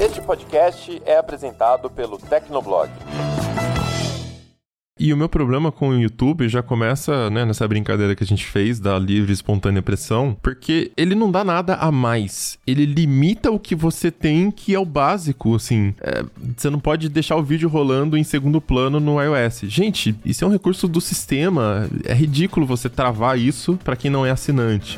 Este podcast é apresentado pelo Tecnoblog. E o meu problema com o YouTube já começa, né, nessa brincadeira que a gente fez da livre e espontânea pressão, porque ele não dá nada a mais. Ele limita o que você tem, que é o básico, assim. Você não pode deixar o vídeo rolando em segundo plano no iOS. Gente, isso é um recurso do sistema. É ridículo você travar isso para quem não é assinante.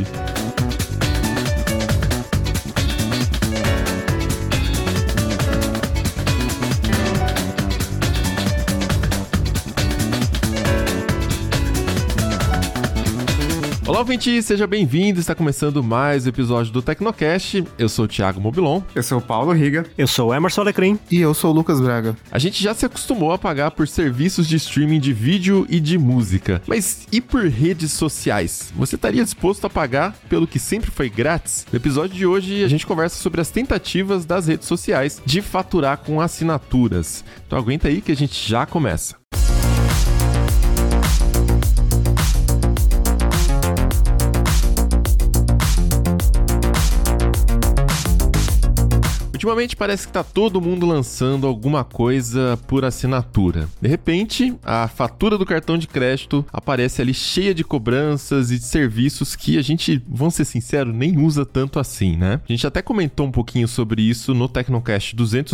Olá, ouvinte, seja bem-vindo, está começando mais um episódio do Tecnocast. Eu sou o Thiago Mobilon. Eu sou o Paulo Riga. Eu sou o Emerson Alecrim. E eu sou o Lucas Braga. A gente já se acostumou a pagar por serviços de streaming de vídeo e de música. Mas e por redes sociais? Você estaria disposto a pagar pelo que sempre foi grátis? No episódio de hoje, a gente conversa sobre as tentativas das redes sociais de faturar com assinaturas. Então aguenta aí que a gente já começa. Ultimamente parece que tá todo mundo lançando alguma coisa por assinatura. De repente, a fatura do cartão de crédito aparece ali cheia de cobranças e de serviços que a gente, vamos ser sinceros, nem usa tanto assim, né? A gente até comentou um pouquinho sobre isso no Tecnocast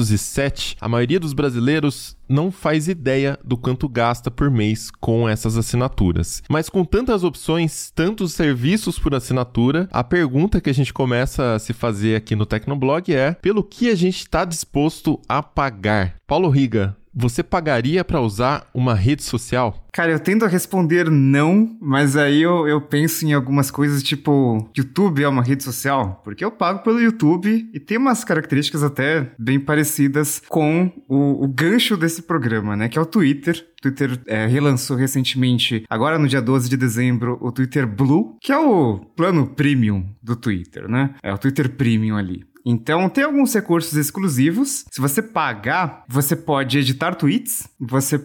207. A maioria dos brasileiros não faz ideia do quanto gasta por mês com essas assinaturas. Mas com tantas opções, tantos serviços por assinatura, a pergunta que a gente começa a se fazer aqui no Tecnoblog é: pelo que a gente está disposto a pagar? Paulo Riga, você pagaria para usar uma rede social? Cara, eu tendo a responder não, mas aí eu penso em algumas coisas tipo, YouTube é uma rede social? Porque eu pago pelo YouTube e tem umas características até bem parecidas com o gancho desse programa, né? Que é o Twitter. O Twitter relançou recentemente, agora no dia 12 de dezembro, o Twitter Blue, que é o plano premium do Twitter, né? É o Twitter Premium ali. Então, tem alguns recursos exclusivos. Se você pagar, você pode editar tweets, você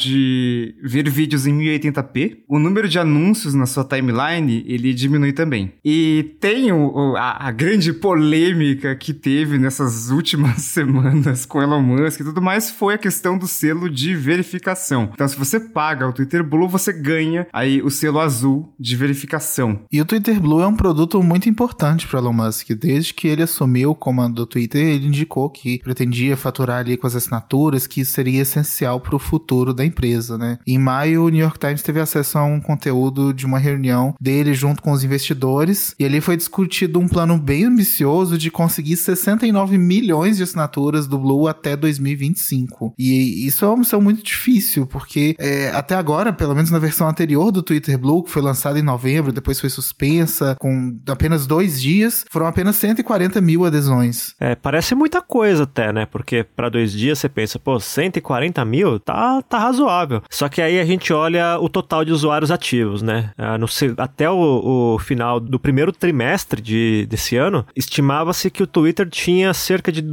pode ver vídeos em 1080p. O número de anúncios na sua timeline, ele diminui também. E tem a grande polêmica que teve nessas últimas semanas com Elon Musk e tudo mais, foi a questão do selo de verificação. Então, se você paga o Twitter Blue, você ganha aí o selo azul de verificação. E o Twitter Blue é um produto muito importante para Elon Musk. Desde que ele assumiu o comando do Twitter, ele indicou que pretendia faturar ali com as assinaturas, que isso seria essencial para o futuro da empresa, né? Em maio, o New York Times teve acesso a um conteúdo de uma reunião dele junto com os investidores, e ali foi discutido um plano bem ambicioso de conseguir 69 milhões de assinaturas do Blue até 2025. E isso é uma missão muito difícil, porque até agora, pelo menos na versão anterior do Twitter Blue, que foi lançada em novembro, depois foi suspensa com apenas 2 dias, foram apenas 140 mil adesões. Parece muita coisa até, né? Porque para 2 dias você pensa, 140 mil tá razoável. Só que aí a gente olha o total de usuários ativos, né? Até o final do primeiro trimestre desse ano, estimava-se que o Twitter tinha cerca de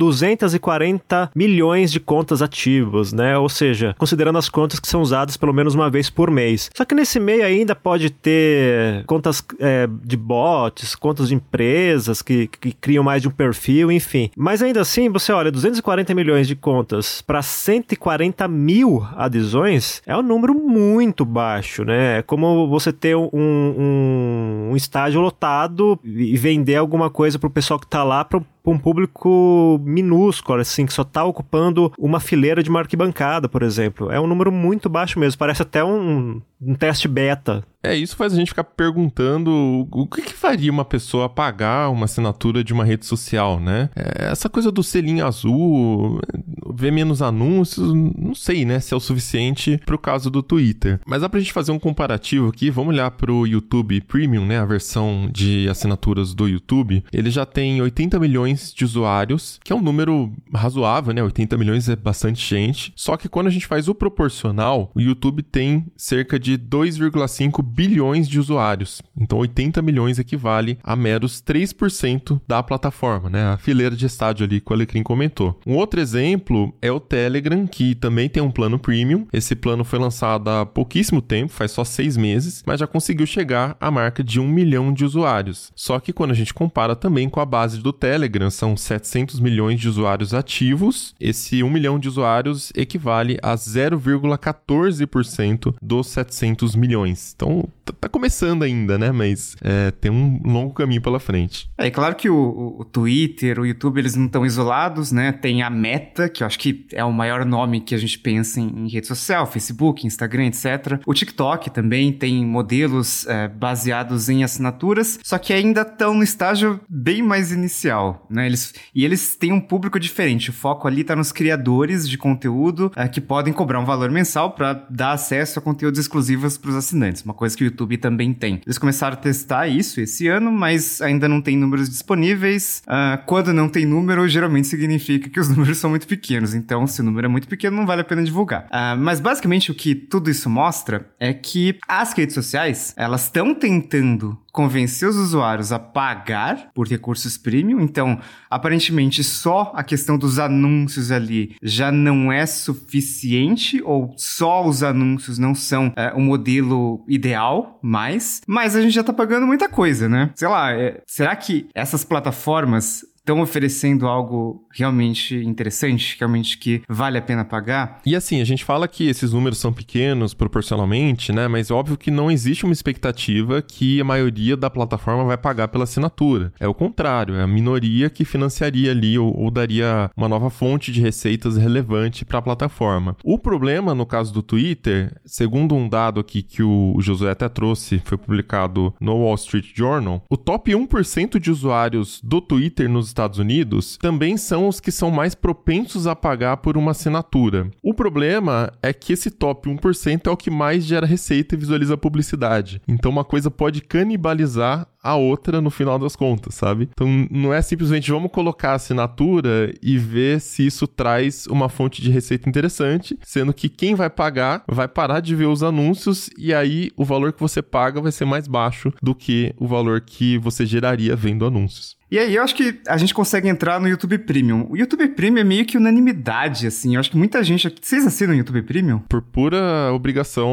240 milhões de contas ativas, né? Ou seja, considerando as contas que são usadas pelo menos uma vez por mês. Só que nesse meio ainda pode ter contas de bots, contas de empresas que criam mais de um perfil, enfim. Mas ainda assim, você olha, 240 milhões de contas para 140 mil adesões é um número muito baixo, né? É como você ter um estádio lotado e vender alguma coisa pro pessoal que tá lá para um público minúsculo, assim, que só tá ocupando uma fileira de uma arquibancada, por exemplo. É um número muito baixo mesmo, parece até um teste beta. Isso faz a gente ficar perguntando o que faria uma pessoa pagar uma assinatura de uma rede social, né? Essa coisa do selinho azul, ver menos anúncios, não sei, né, se é o suficiente pro caso do Twitter. Mas dá pra gente fazer um comparativo aqui, vamos olhar pro YouTube Premium, né, a versão de assinaturas do YouTube. Ele já tem 80 milhões de usuários, que é um número razoável, né, 80 milhões é bastante gente. Só que quando a gente faz o proporcional, o YouTube tem cerca de 2,5 bilhões de usuários. Então 80 milhões equivale a meros 3% da plataforma, né? A fileira de estádio ali que o Alecrim comentou. Um outro exemplo é o Telegram, que também tem um plano premium. Esse plano foi lançado há pouquíssimo tempo, faz só 6 meses, mas já conseguiu chegar à marca de 1 milhão de usuários. Só que quando a gente compara também com a base do Telegram, são 700 milhões de usuários ativos. Esse 1 milhão de usuários equivale a 0,14% dos 700 milhões. Então, tá começando ainda, né? Mas tem um longo caminho pela frente. É claro que o Twitter, o YouTube, eles não estão isolados, né? Tem a Meta, que eu acho que é o maior nome que a gente pensa em rede social, Facebook, Instagram, etc. O TikTok também tem modelos baseados em assinaturas, só que ainda estão no estágio bem mais inicial, né? Eles têm um público diferente. O foco ali está nos criadores de conteúdo que podem cobrar um valor mensal para dar acesso a conteúdos exclusivos para os assinantes, uma coisa que o YouTube também tem. Eles começaram a testar isso esse ano, mas ainda não tem números disponíveis. Quando não tem número, geralmente significa que os números são muito pequenos. Então, se o número é muito pequeno, não vale a pena divulgar. Mas basicamente o que tudo isso mostra é que as redes sociais, elas estão tentando convencer os usuários a pagar por recursos premium. Então, aparentemente, só a questão dos anúncios ali já não é suficiente, ou só os anúncios não são o modelo ideal mais. Mas a gente já tá pagando muita coisa, né? Sei lá, será que essas plataformas estão oferecendo algo realmente interessante, realmente que vale a pena pagar? E assim, a gente fala que esses números são pequenos proporcionalmente, né? Mas óbvio que não existe uma expectativa que a maioria da plataforma vai pagar pela assinatura. É o contrário, é a minoria que financiaria ali ou daria uma nova fonte de receitas relevante para a plataforma. O problema, no caso do Twitter, segundo um dado aqui que o Josué até trouxe, foi publicado no Wall Street Journal, o top 1% de usuários do Twitter nos Estados Unidos também são os que são mais propensos a pagar por uma assinatura. O problema é que esse top 1% é o que mais gera receita e visualiza publicidade. Então uma coisa pode canibalizar a outra no final das contas, sabe? Então não é simplesmente vamos colocar a assinatura e ver se isso traz uma fonte de receita interessante, sendo que quem vai pagar vai parar de ver os anúncios e aí o valor que você paga vai ser mais baixo do que o valor que você geraria vendo anúncios. E aí, eu acho que a gente consegue entrar no YouTube Premium. O YouTube Premium é meio que unanimidade, assim. Eu acho que muita gente aqui... Vocês assinam o YouTube Premium? Por pura obrigação...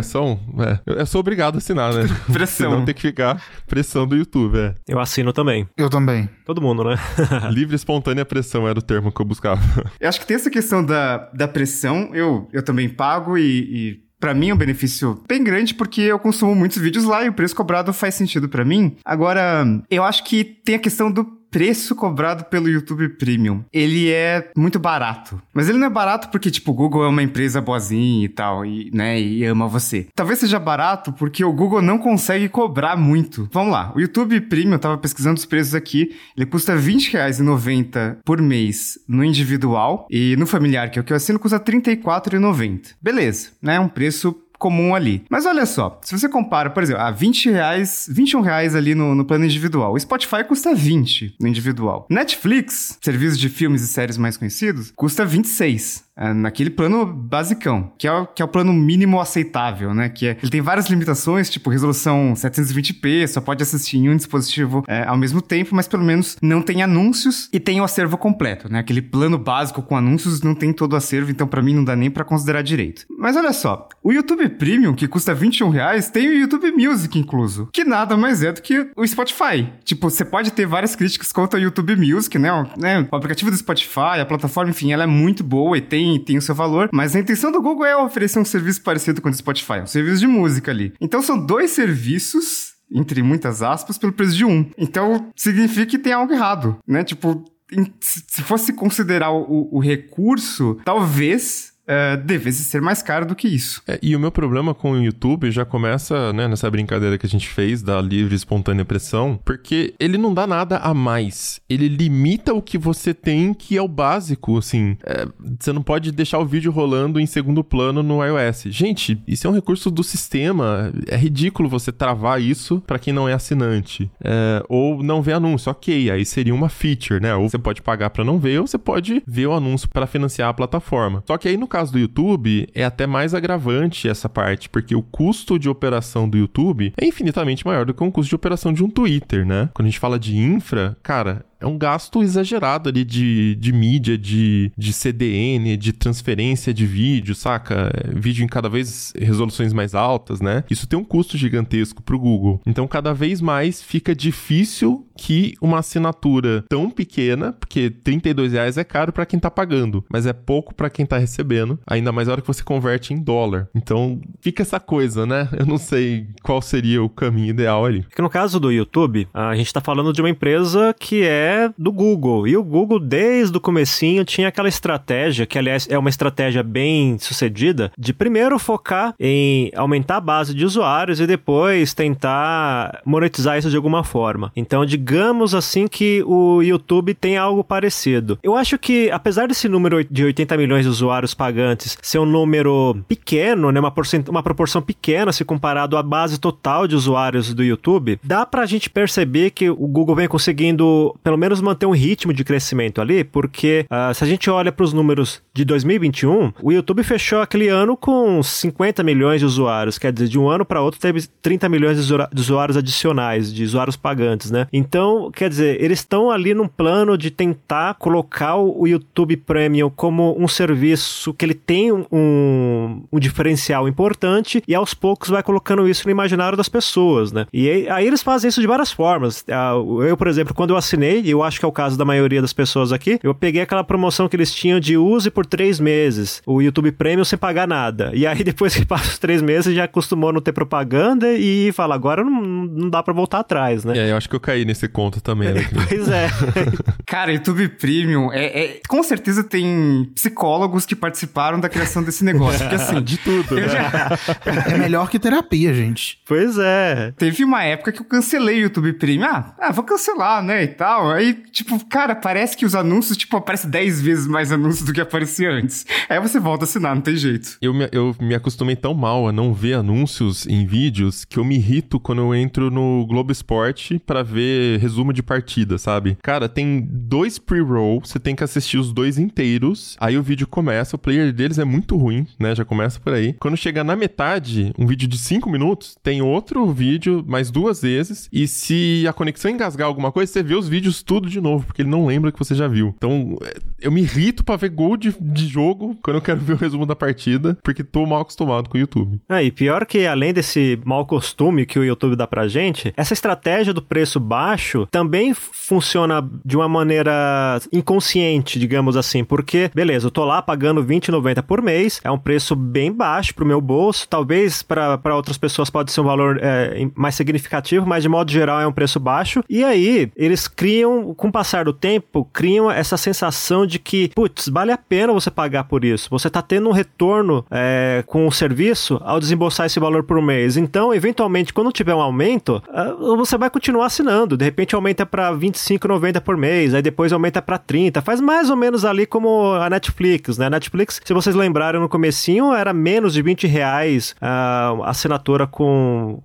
Eu sou obrigado a assinar, né? Pressão. Senão tem que ficar pressão do YouTube, Eu assino também. Eu também. Todo mundo, né? Livre e espontânea pressão era o termo que eu buscava. Eu acho que tem essa questão da pressão. Eu também pago e pra mim é um benefício bem grande porque eu consumo muitos vídeos lá e o preço cobrado faz sentido pra mim. Agora, eu acho que tem a questão do preço cobrado pelo YouTube Premium. Ele é muito barato. Mas ele não é barato porque, tipo, o Google é uma empresa boazinha e tal, e ama você. Talvez seja barato porque o Google não consegue cobrar muito. Vamos lá, o YouTube Premium, eu tava pesquisando os preços aqui, ele custa R$20,90 por mês no individual, e no familiar, que é o que eu assino, custa R$34,90. Beleza, né? Um preço comum ali. Mas olha só, se você compara, por exemplo, a R$21 ali no plano individual. O Spotify custa 20 no individual. Netflix, serviço de filmes e séries mais conhecidos, custa 26. Naquele plano basicão, que é o plano mínimo aceitável, né? Ele tem várias limitações, tipo resolução 720p, só pode assistir em um dispositivo ao mesmo tempo, mas pelo menos não tem anúncios e tem o acervo completo, né? Aquele plano básico com anúncios não tem todo o acervo, então pra mim não dá nem pra considerar direito. Mas olha só, o YouTube Premium, que custa R$21, tem o YouTube Music incluso, que nada mais é do que o Spotify. Tipo, você pode ter várias críticas contra o YouTube Music, né? O aplicativo do Spotify, a plataforma, enfim, ela é muito boa e tem o seu valor, mas a intenção do Google é oferecer um serviço parecido com o do Spotify, um serviço de música ali. Então são 2 serviços, entre muitas aspas, pelo preço de um. Então significa que tem algo errado, né? Tipo, se fosse considerar o recurso, talvez devesse ser mais caro do que isso. E o meu problema com o YouTube já começa, né, nessa brincadeira que a gente fez da livre e espontânea pressão, porque ele não dá nada a mais. Ele limita o que você tem, que é o básico, assim. Você não pode deixar o vídeo rolando em segundo plano no iOS. Gente, isso é um recurso do sistema. É ridículo você travar isso pra quem não é assinante. Ou não ver anúncio. Ok, aí seria uma feature, né? Ou você pode pagar pra não ver, ou você pode ver o anúncio pra financiar a plataforma. Só que aí no caso do YouTube, é até mais agravante essa parte, porque o custo de operação do YouTube é infinitamente maior do que o custo de operação de um Twitter, né? Quando a gente fala de infra, cara, é um gasto exagerado ali de mídia, de CDN, de transferência de vídeo, saca? Vídeo em cada vez resoluções mais altas, né? Isso tem um custo gigantesco pro Google. Então, cada vez mais fica difícil que uma assinatura tão pequena, porque R$32 é caro pra quem tá pagando, mas é pouco pra quem tá recebendo, ainda mais na hora que você converte em dólar. Então, fica essa coisa, né? Eu não sei qual seria o caminho ideal ali. Porque no caso do YouTube, a gente tá falando de uma empresa que é do Google, e o Google desde o comecinho tinha aquela estratégia, que aliás é uma estratégia bem sucedida, de primeiro focar em aumentar a base de usuários e depois tentar monetizar isso de alguma forma. Então, digamos assim que o YouTube tem algo parecido. Eu acho que, apesar desse número de 80 milhões de usuários pagantes ser um número pequeno, né, uma proporção pequena se comparado à base total de usuários do YouTube, dá pra gente perceber que o Google vem conseguindo pelo menos manter um ritmo de crescimento ali, porque se a gente olha para os números de 2021, o YouTube fechou aquele ano com 50 milhões de usuários, quer dizer, de um ano para outro teve 30 milhões de usuários adicionais, de usuários pagantes, né? Então, quer dizer, eles estão ali num plano de tentar colocar o YouTube Premium como um serviço que ele tem um diferencial importante e aos poucos vai colocando isso no imaginário das pessoas, né? E aí eles fazem isso de várias formas. Eu, por exemplo, quando eu assinei, e eu acho que é o caso da maioria das pessoas aqui, eu peguei aquela promoção que eles tinham de use por 3 meses, o YouTube Premium sem pagar nada. E aí depois que passa os 3 meses já acostumou a não ter propaganda e fala, agora não dá pra voltar atrás, né? Eu acho que eu caí nesse conto também, né? Pois é. Cara, YouTube Premium, com certeza tem psicólogos que participaram da criação desse negócio, porque assim... De tudo, né? É melhor que terapia, gente. Pois é. Teve uma época que eu cancelei o YouTube Premium. Vou cancelar, né, e tal. Aí, tipo, cara, parece que os anúncios, tipo, aparecem 10 vezes mais anúncios do que aparecia antes. Aí você volta a assinar, não tem jeito. Eu me acostumei tão mal a não ver anúncios em vídeos que eu me irrito quando eu entro no Globo Esporte pra ver resumo de partida, sabe? Cara, tem 2 pre-roll, você tem que assistir os 2 inteiros, aí o vídeo começa, o player deles é muito ruim, né? Já começa por aí. Quando chega na metade, um vídeo de 5 minutos, tem outro vídeo mais 2 vezes, e se a conexão engasgar alguma coisa, você vê os vídeos tudo de novo, porque ele não lembra que você já viu. Então, eu me irrito pra ver gol de jogo quando eu quero ver o resumo da partida, porque tô mal acostumado com o YouTube. E pior que, além desse mau costume que o YouTube dá pra gente, essa estratégia do preço baixo também funciona de uma maneira inconsciente, digamos assim, porque, beleza, eu tô lá pagando R$20,90 por mês, é um preço bem baixo pro meu bolso, talvez para outras pessoas pode ser um valor mais significativo, mas de modo geral é um preço baixo, e aí eles criam, com o passar do tempo, criam essa sensação de que, putz, vale a pena você pagar por isso, você tá tendo um retorno com o serviço ao desembolsar esse valor por mês, então, eventualmente, quando tiver um aumento, você vai continuar assinando, de repente aumenta para R$25,90 por mês, aí depois aumenta para R$30, faz mais ou menos ali como a Netflix, né? A Netflix, se vocês lembrarem no comecinho, era menos de R$20 a assinatura com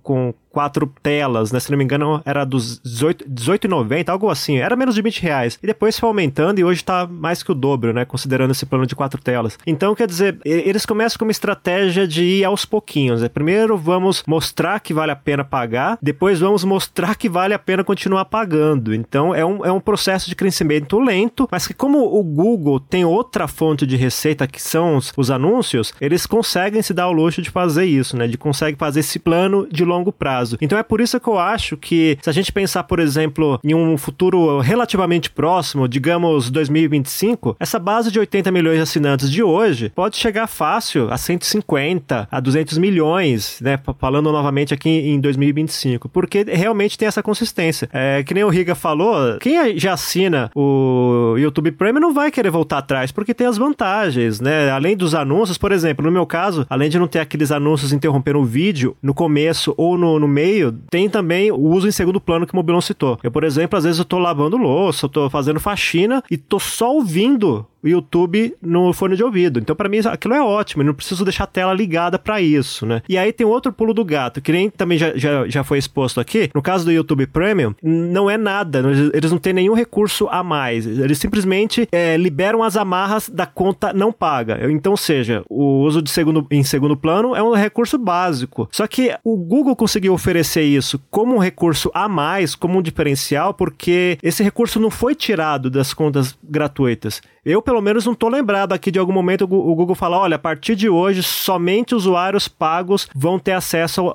4 telas, né? Se não me engano, era dos R$18,90, algo assim. Era menos de R$20. E depois foi aumentando e hoje tá mais que o dobro, né? Considerando esse plano de 4 telas. Então, quer dizer, eles começam com uma estratégia de ir aos pouquinhos, né? Primeiro vamos mostrar que vale a pena pagar, depois vamos mostrar que vale a pena continuar pagando. Então, é um processo de crescimento lento, mas que como o Google tem outra fonte de receita, que são os anúncios, eles conseguem se dar o luxo de fazer isso, né? De conseguem fazer esse plano de longo prazo. Então é por isso que eu acho que, se a gente pensar, por exemplo, em um futuro relativamente próximo, digamos 2025, essa base de 80 milhões de assinantes de hoje pode chegar fácil a 150, a 200 milhões, né? Falando novamente aqui em 2025, porque realmente tem essa consistência. Que nem o Riga falou, quem já assina o YouTube Premium não vai querer voltar atrás, porque tem as vantagens, né? Além dos anúncios, por exemplo, no meu caso, além de não ter aqueles anúncios interrompendo o vídeo no começo ou no meio, tem também o uso em segundo plano que o Mobilon citou. Eu, por exemplo, às vezes eu tô lavando louça, eu tô fazendo faxina e tô só ouvindo o YouTube no fone de ouvido. Então, pra mim, aquilo é ótimo. Eu não preciso deixar a tela ligada pra isso, né? E aí tem outro pulo do gato, que nem também já foi exposto aqui. No caso do YouTube Premium, não é nada. Eles não têm nenhum recurso a mais. Eles simplesmente liberam as amarras da conta não paga. Então, seja, o uso em segundo plano é um recurso básico. Só que o Google conseguiu oferecer isso como um recurso a mais, como um diferencial, porque esse recurso não foi tirado das contas gratuitas. Eu, pelo menos, não tô lembrado aqui de algum momento o Google falar, olha, a partir de hoje, somente usuários pagos vão ter acesso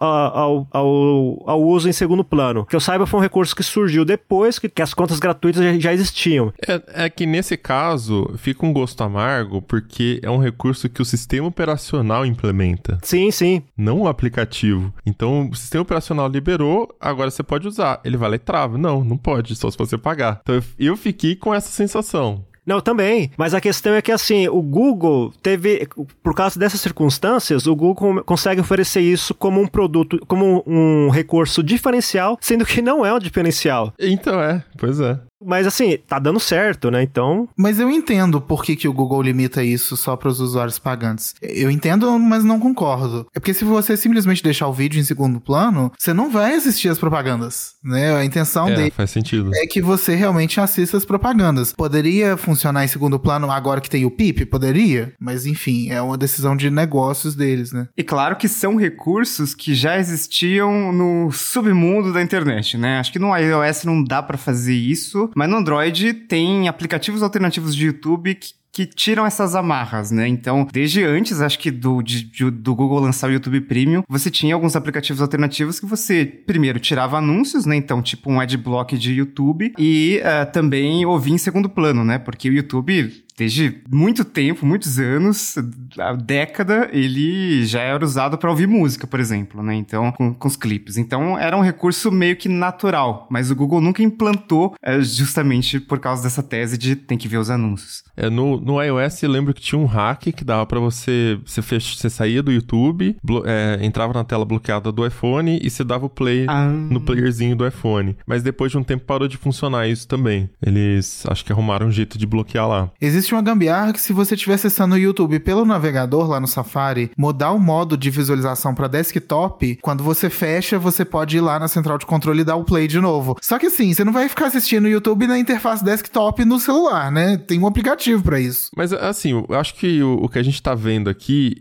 ao uso em segundo plano. Que eu saiba, foi um recurso que surgiu depois que as contas gratuitas já existiam. É que nesse caso, fica um gosto amargo, porque é um recurso que o sistema operacional implementa. Sim, sim. Não o aplicativo. Então, o sistema operacional liberou, agora você pode usar. Ele vai lá e trava. Não pode, só se você pagar. Então, eu fiquei com essa sensação. Não, também. Mas a questão é que, assim, o Google teve... Por causa dessas circunstâncias, o Google consegue oferecer isso como um produto, como um recurso diferencial, sendo que não é um diferencial. Então pois é. Mas assim, tá dando certo, né? Então... Mas eu entendo por que o Google limita isso só para os usuários pagantes. Eu entendo, mas não concordo. É porque se você simplesmente deixar o vídeo em segundo plano, você não vai assistir as propagandas, né? A intenção dele faz sentido. É que você realmente assista as propagandas. Poderia funcionar em segundo plano agora que tem o PIP? Poderia. Mas enfim, é uma decisão de negócios deles, né? E claro que são recursos que já existiam no submundo da internet, né? Acho que no iOS não dá pra fazer isso, mas no Android tem aplicativos alternativos de YouTube que tiram essas amarras, né? Então, desde antes, acho que do Google lançar o YouTube Premium, você tinha alguns aplicativos alternativos que você, primeiro, tirava anúncios, né? Então, tipo um adblock de YouTube e também ouvia em segundo plano, né? Porque o YouTube... Desde muito tempo, muitos anos, a década, ele já era usado para ouvir música, por exemplo, né? Então, com os clipes. Então, era um recurso meio que natural, mas o Google nunca implantou justamente por causa dessa tese de tem que ver os anúncios. No iOS, eu lembro que tinha um hack que dava pra você saía do YouTube, entrava na tela bloqueada do iPhone e você dava o play no playerzinho do iPhone. Mas depois de um tempo parou de funcionar isso também. Eles, acho que arrumaram um jeito de bloquear lá. Existe uma gambiarra que se você estiver acessando o YouTube pelo navegador lá no Safari, mudar o modo de visualização para desktop, quando você fecha, você pode ir lá na central de controle e dar o play de novo. Só que assim, você não vai ficar assistindo o YouTube na interface desktop no celular, né? Tem um aplicativo para isso. Mas assim, eu acho que o que a gente tá vendo aqui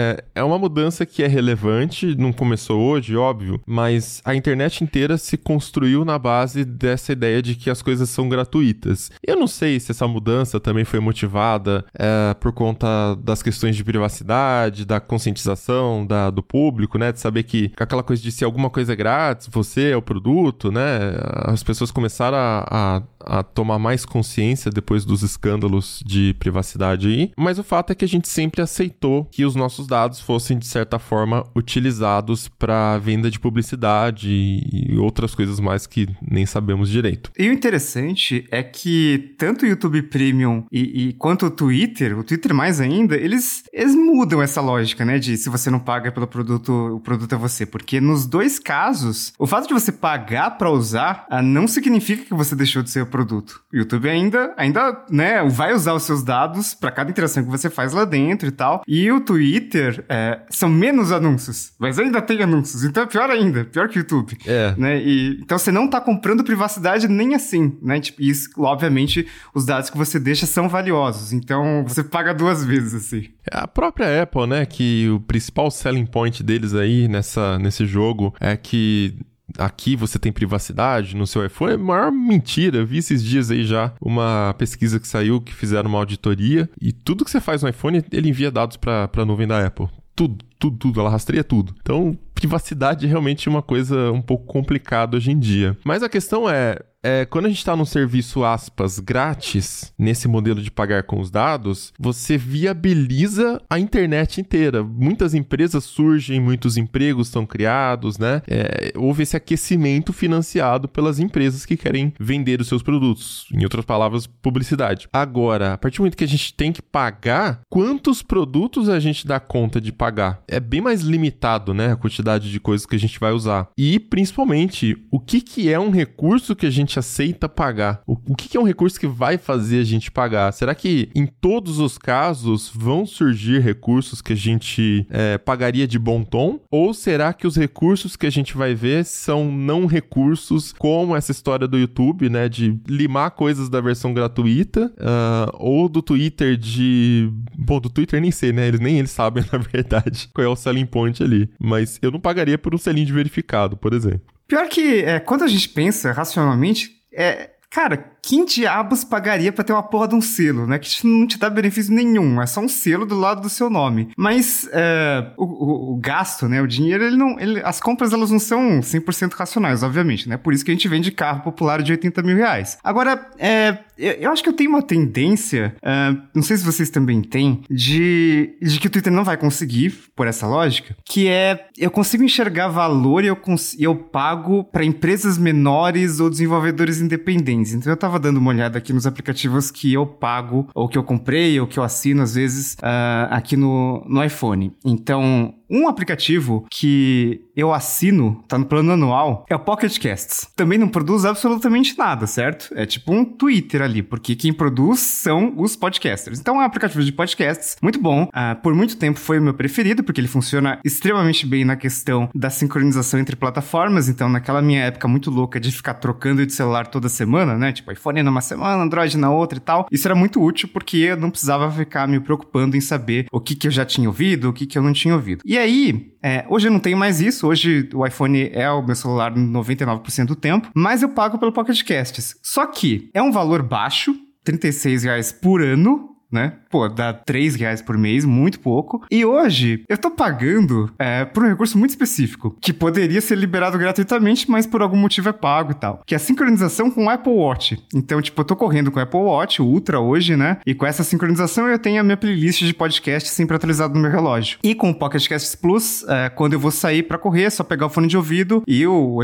é uma mudança que é relevante, não começou hoje, óbvio, mas a internet inteira se construiu na base dessa ideia de que as coisas são gratuitas. Eu não sei se essa mudança também foi motivada por conta das questões de privacidade, da conscientização do público, né? De saber que aquela coisa de se alguma coisa é grátis, você é o produto, né? As pessoas começaram a tomar mais consciência depois dos escândalos de privacidade aí. Mas o fato é que a gente sempre aceitou que os nossos dados fossem, de certa forma, utilizados para venda de publicidade e outras coisas mais que nem sabemos direito. E o interessante é que tanto o YouTube Premium e quanto o Twitter mais ainda, eles mudam essa lógica, né? De se você não paga pelo produto, o produto é você. Porque nos dois casos, o fato de você pagar pra usar não significa que você deixou de ser o produto. O YouTube ainda, né, vai usar os seus dados pra cada interação que você faz lá dentro e tal. E o Twitter são menos anúncios, mas ainda tem anúncios. Então é pior ainda, pior que o YouTube. Né? Então você não tá comprando privacidade nem assim, né? Tipo, isso, obviamente, os dados que você deixa são valiosos, então você paga duas vezes, assim. A própria Apple, né, que o principal selling point deles aí nesse jogo é que aqui você tem privacidade no seu iPhone, é a maior mentira. Eu vi esses dias aí já uma pesquisa que saiu, que fizeram uma auditoria, e tudo que você faz no iPhone, ele envia dados para a nuvem da Apple. Tudo, ela rastreia tudo. Então, privacidade é realmente uma coisa um pouco complicada hoje em dia. Mas a questão quando a gente está num serviço, aspas, grátis, nesse modelo de pagar com os dados, você viabiliza a internet inteira. Muitas empresas surgem, muitos empregos são criados, né? Houve esse aquecimento financiado pelas empresas que querem vender os seus produtos. Em outras palavras, publicidade. Agora, a partir do momento que a gente tem que pagar, quantos produtos a gente dá conta de pagar? É bem mais limitado, né? A quantidade de coisas que a gente vai usar. E, principalmente, o que é um recurso que a gente gente aceita pagar? O que é um recurso que vai fazer a gente pagar? Será que em todos os casos vão surgir recursos que a gente pagaria de bom tom? Ou será que os recursos que a gente vai ver são não recursos, como essa história do YouTube, né, de limar coisas da versão gratuita, ou do Twitter Bom, do Twitter nem sei, né? Nem eles sabem, na verdade, qual é o selling point ali. Mas eu não pagaria por um selinho de verificado, por exemplo. Pior que, quando a gente pensa racionalmente, cara, quem diabos pagaria pra ter uma porra de um selo, né? Que não te dá benefício nenhum, é só um selo do lado do seu nome. Mas o gasto, né? O dinheiro, as compras, elas não são 100% racionais, obviamente, né? Por isso que a gente vende carro popular de 80 mil reais. Agora, eu acho que eu tenho uma tendência, não sei se vocês também têm, de que o Twitter não vai conseguir, por essa lógica, que eu consigo enxergar valor e eu pago pra empresas menores ou desenvolvedores independentes. Então eu tava dando uma olhada aqui nos aplicativos que eu pago, ou que eu comprei, ou que eu assino, às vezes, aqui no iPhone. Então, um aplicativo que eu assino, tá no plano anual, é o Pocket Casts. Também não produz absolutamente nada, certo? É tipo um Twitter ali, porque quem produz são os podcasters. Então é um aplicativo de podcasts muito bom. Por muito tempo foi o meu preferido, porque ele funciona extremamente bem na questão da sincronização entre plataformas. Então, naquela minha época muito louca de ficar trocando de celular toda semana, né? Tipo, iPhone numa semana, Android na outra e tal. Isso era muito útil, porque eu não precisava ficar me preocupando em saber o que eu já tinha ouvido, o que eu não tinha ouvido. E aí, hoje eu não tenho mais isso. Hoje o iPhone é o meu celular 99% do tempo, mas eu pago pelo Pocket Casts. Só que é um valor baixo, R$36 por ano, né? Pô, dá R$3 por mês, muito pouco. E hoje, eu tô pagando por um recurso muito específico, que poderia ser liberado gratuitamente, mas por algum motivo é pago e tal. Que é a sincronização com o Apple Watch. Então, tipo, eu tô correndo com o Apple Watch, o Ultra hoje, né? E com essa sincronização eu tenho a minha playlist de podcast sempre atualizada no meu relógio. E com o Pocket Casts Plus, quando eu vou sair pra correr, é só pegar o fone de ouvido e os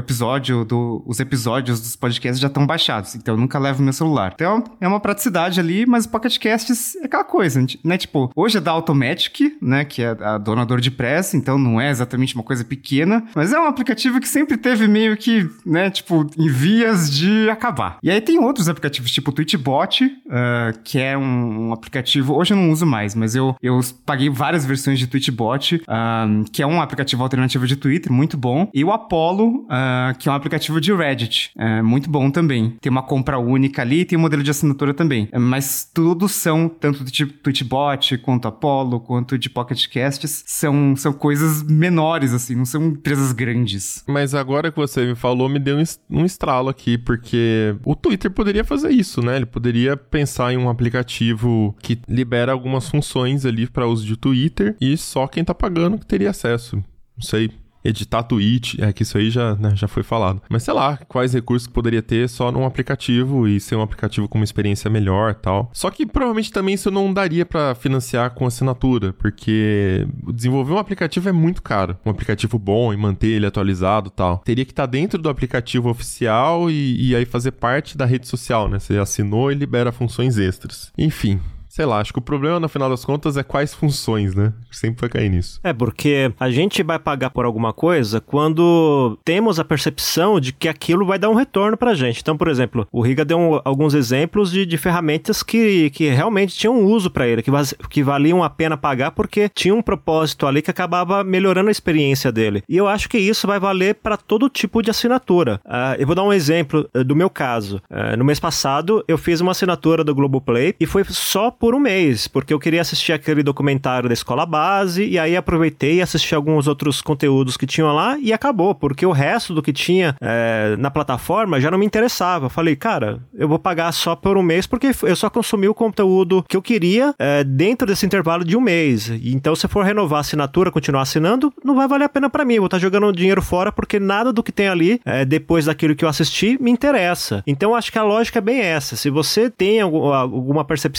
episódios dos podcasts já estão baixados. Então, eu nunca levo meu celular. Então, é uma praticidade ali, mas o Pocket Casts é aquela coisa, né? Tipo, hoje é da Automatic, né? Que é a dona do WordPress, então não é exatamente uma coisa pequena, mas é um aplicativo que sempre teve meio que, né? Tipo, em vias de acabar. E aí tem outros aplicativos, tipo o Tweetbot, que é um aplicativo, hoje eu não uso mais, mas eu paguei várias versões de Tweetbot, que é um aplicativo alternativo de Twitter, muito bom. E o Apollo, que é um aplicativo de Reddit, muito bom também. Tem uma compra única ali e tem um modelo de assinatura também. Mas tudo são, tanto do tipo Tweetbot, quanto Apollo, quanto de Pocket Casts, são coisas menores, assim, não são empresas grandes. Mas agora que você me falou, me deu um estralo aqui, porque o Twitter poderia fazer isso, né? Ele poderia pensar em um aplicativo que libera algumas funções ali para uso de Twitter e só quem tá pagando que teria acesso. Não sei. Editar tweet, que isso aí já foi falado. Mas sei lá, quais recursos que poderia ter só num aplicativo e ser um aplicativo com uma experiência melhor e tal. Só que provavelmente também isso não daria pra financiar com assinatura, porque desenvolver um aplicativo é muito caro. Um aplicativo bom e manter ele atualizado e tal. Teria que estar dentro do aplicativo oficial e aí fazer parte da rede social, né? Você assinou e libera funções extras. Enfim. Sei lá, acho que o problema, no final das contas, é quais funções, né? Sempre vai cair nisso. Porque a gente vai pagar por alguma coisa quando temos a percepção de que aquilo vai dar um retorno pra gente. Então, por exemplo, o Riga deu alguns exemplos de ferramentas que realmente tinham um uso pra ele, que valiam a pena pagar porque tinha um propósito ali que acabava melhorando a experiência dele. E eu acho que isso vai valer pra todo tipo de assinatura. Eu vou dar um exemplo do meu caso. No mês passado, eu fiz uma assinatura do Globoplay e foi só por um mês, porque eu queria assistir aquele documentário da Escola Base, e aí aproveitei e assisti alguns outros conteúdos que tinham lá, e acabou, porque o resto do que tinha na plataforma já não me interessava. Eu falei, cara, eu vou pagar só por um mês, porque eu só consumi o conteúdo que eu queria dentro desse intervalo de um mês. Então, se for renovar a assinatura, continuar assinando, não vai valer a pena pra mim. Eu vou estar jogando dinheiro fora, porque nada do que tem ali, depois daquilo que eu assisti, me interessa. Então, acho que a lógica é bem essa. Se você tem alguma percepção de retorno,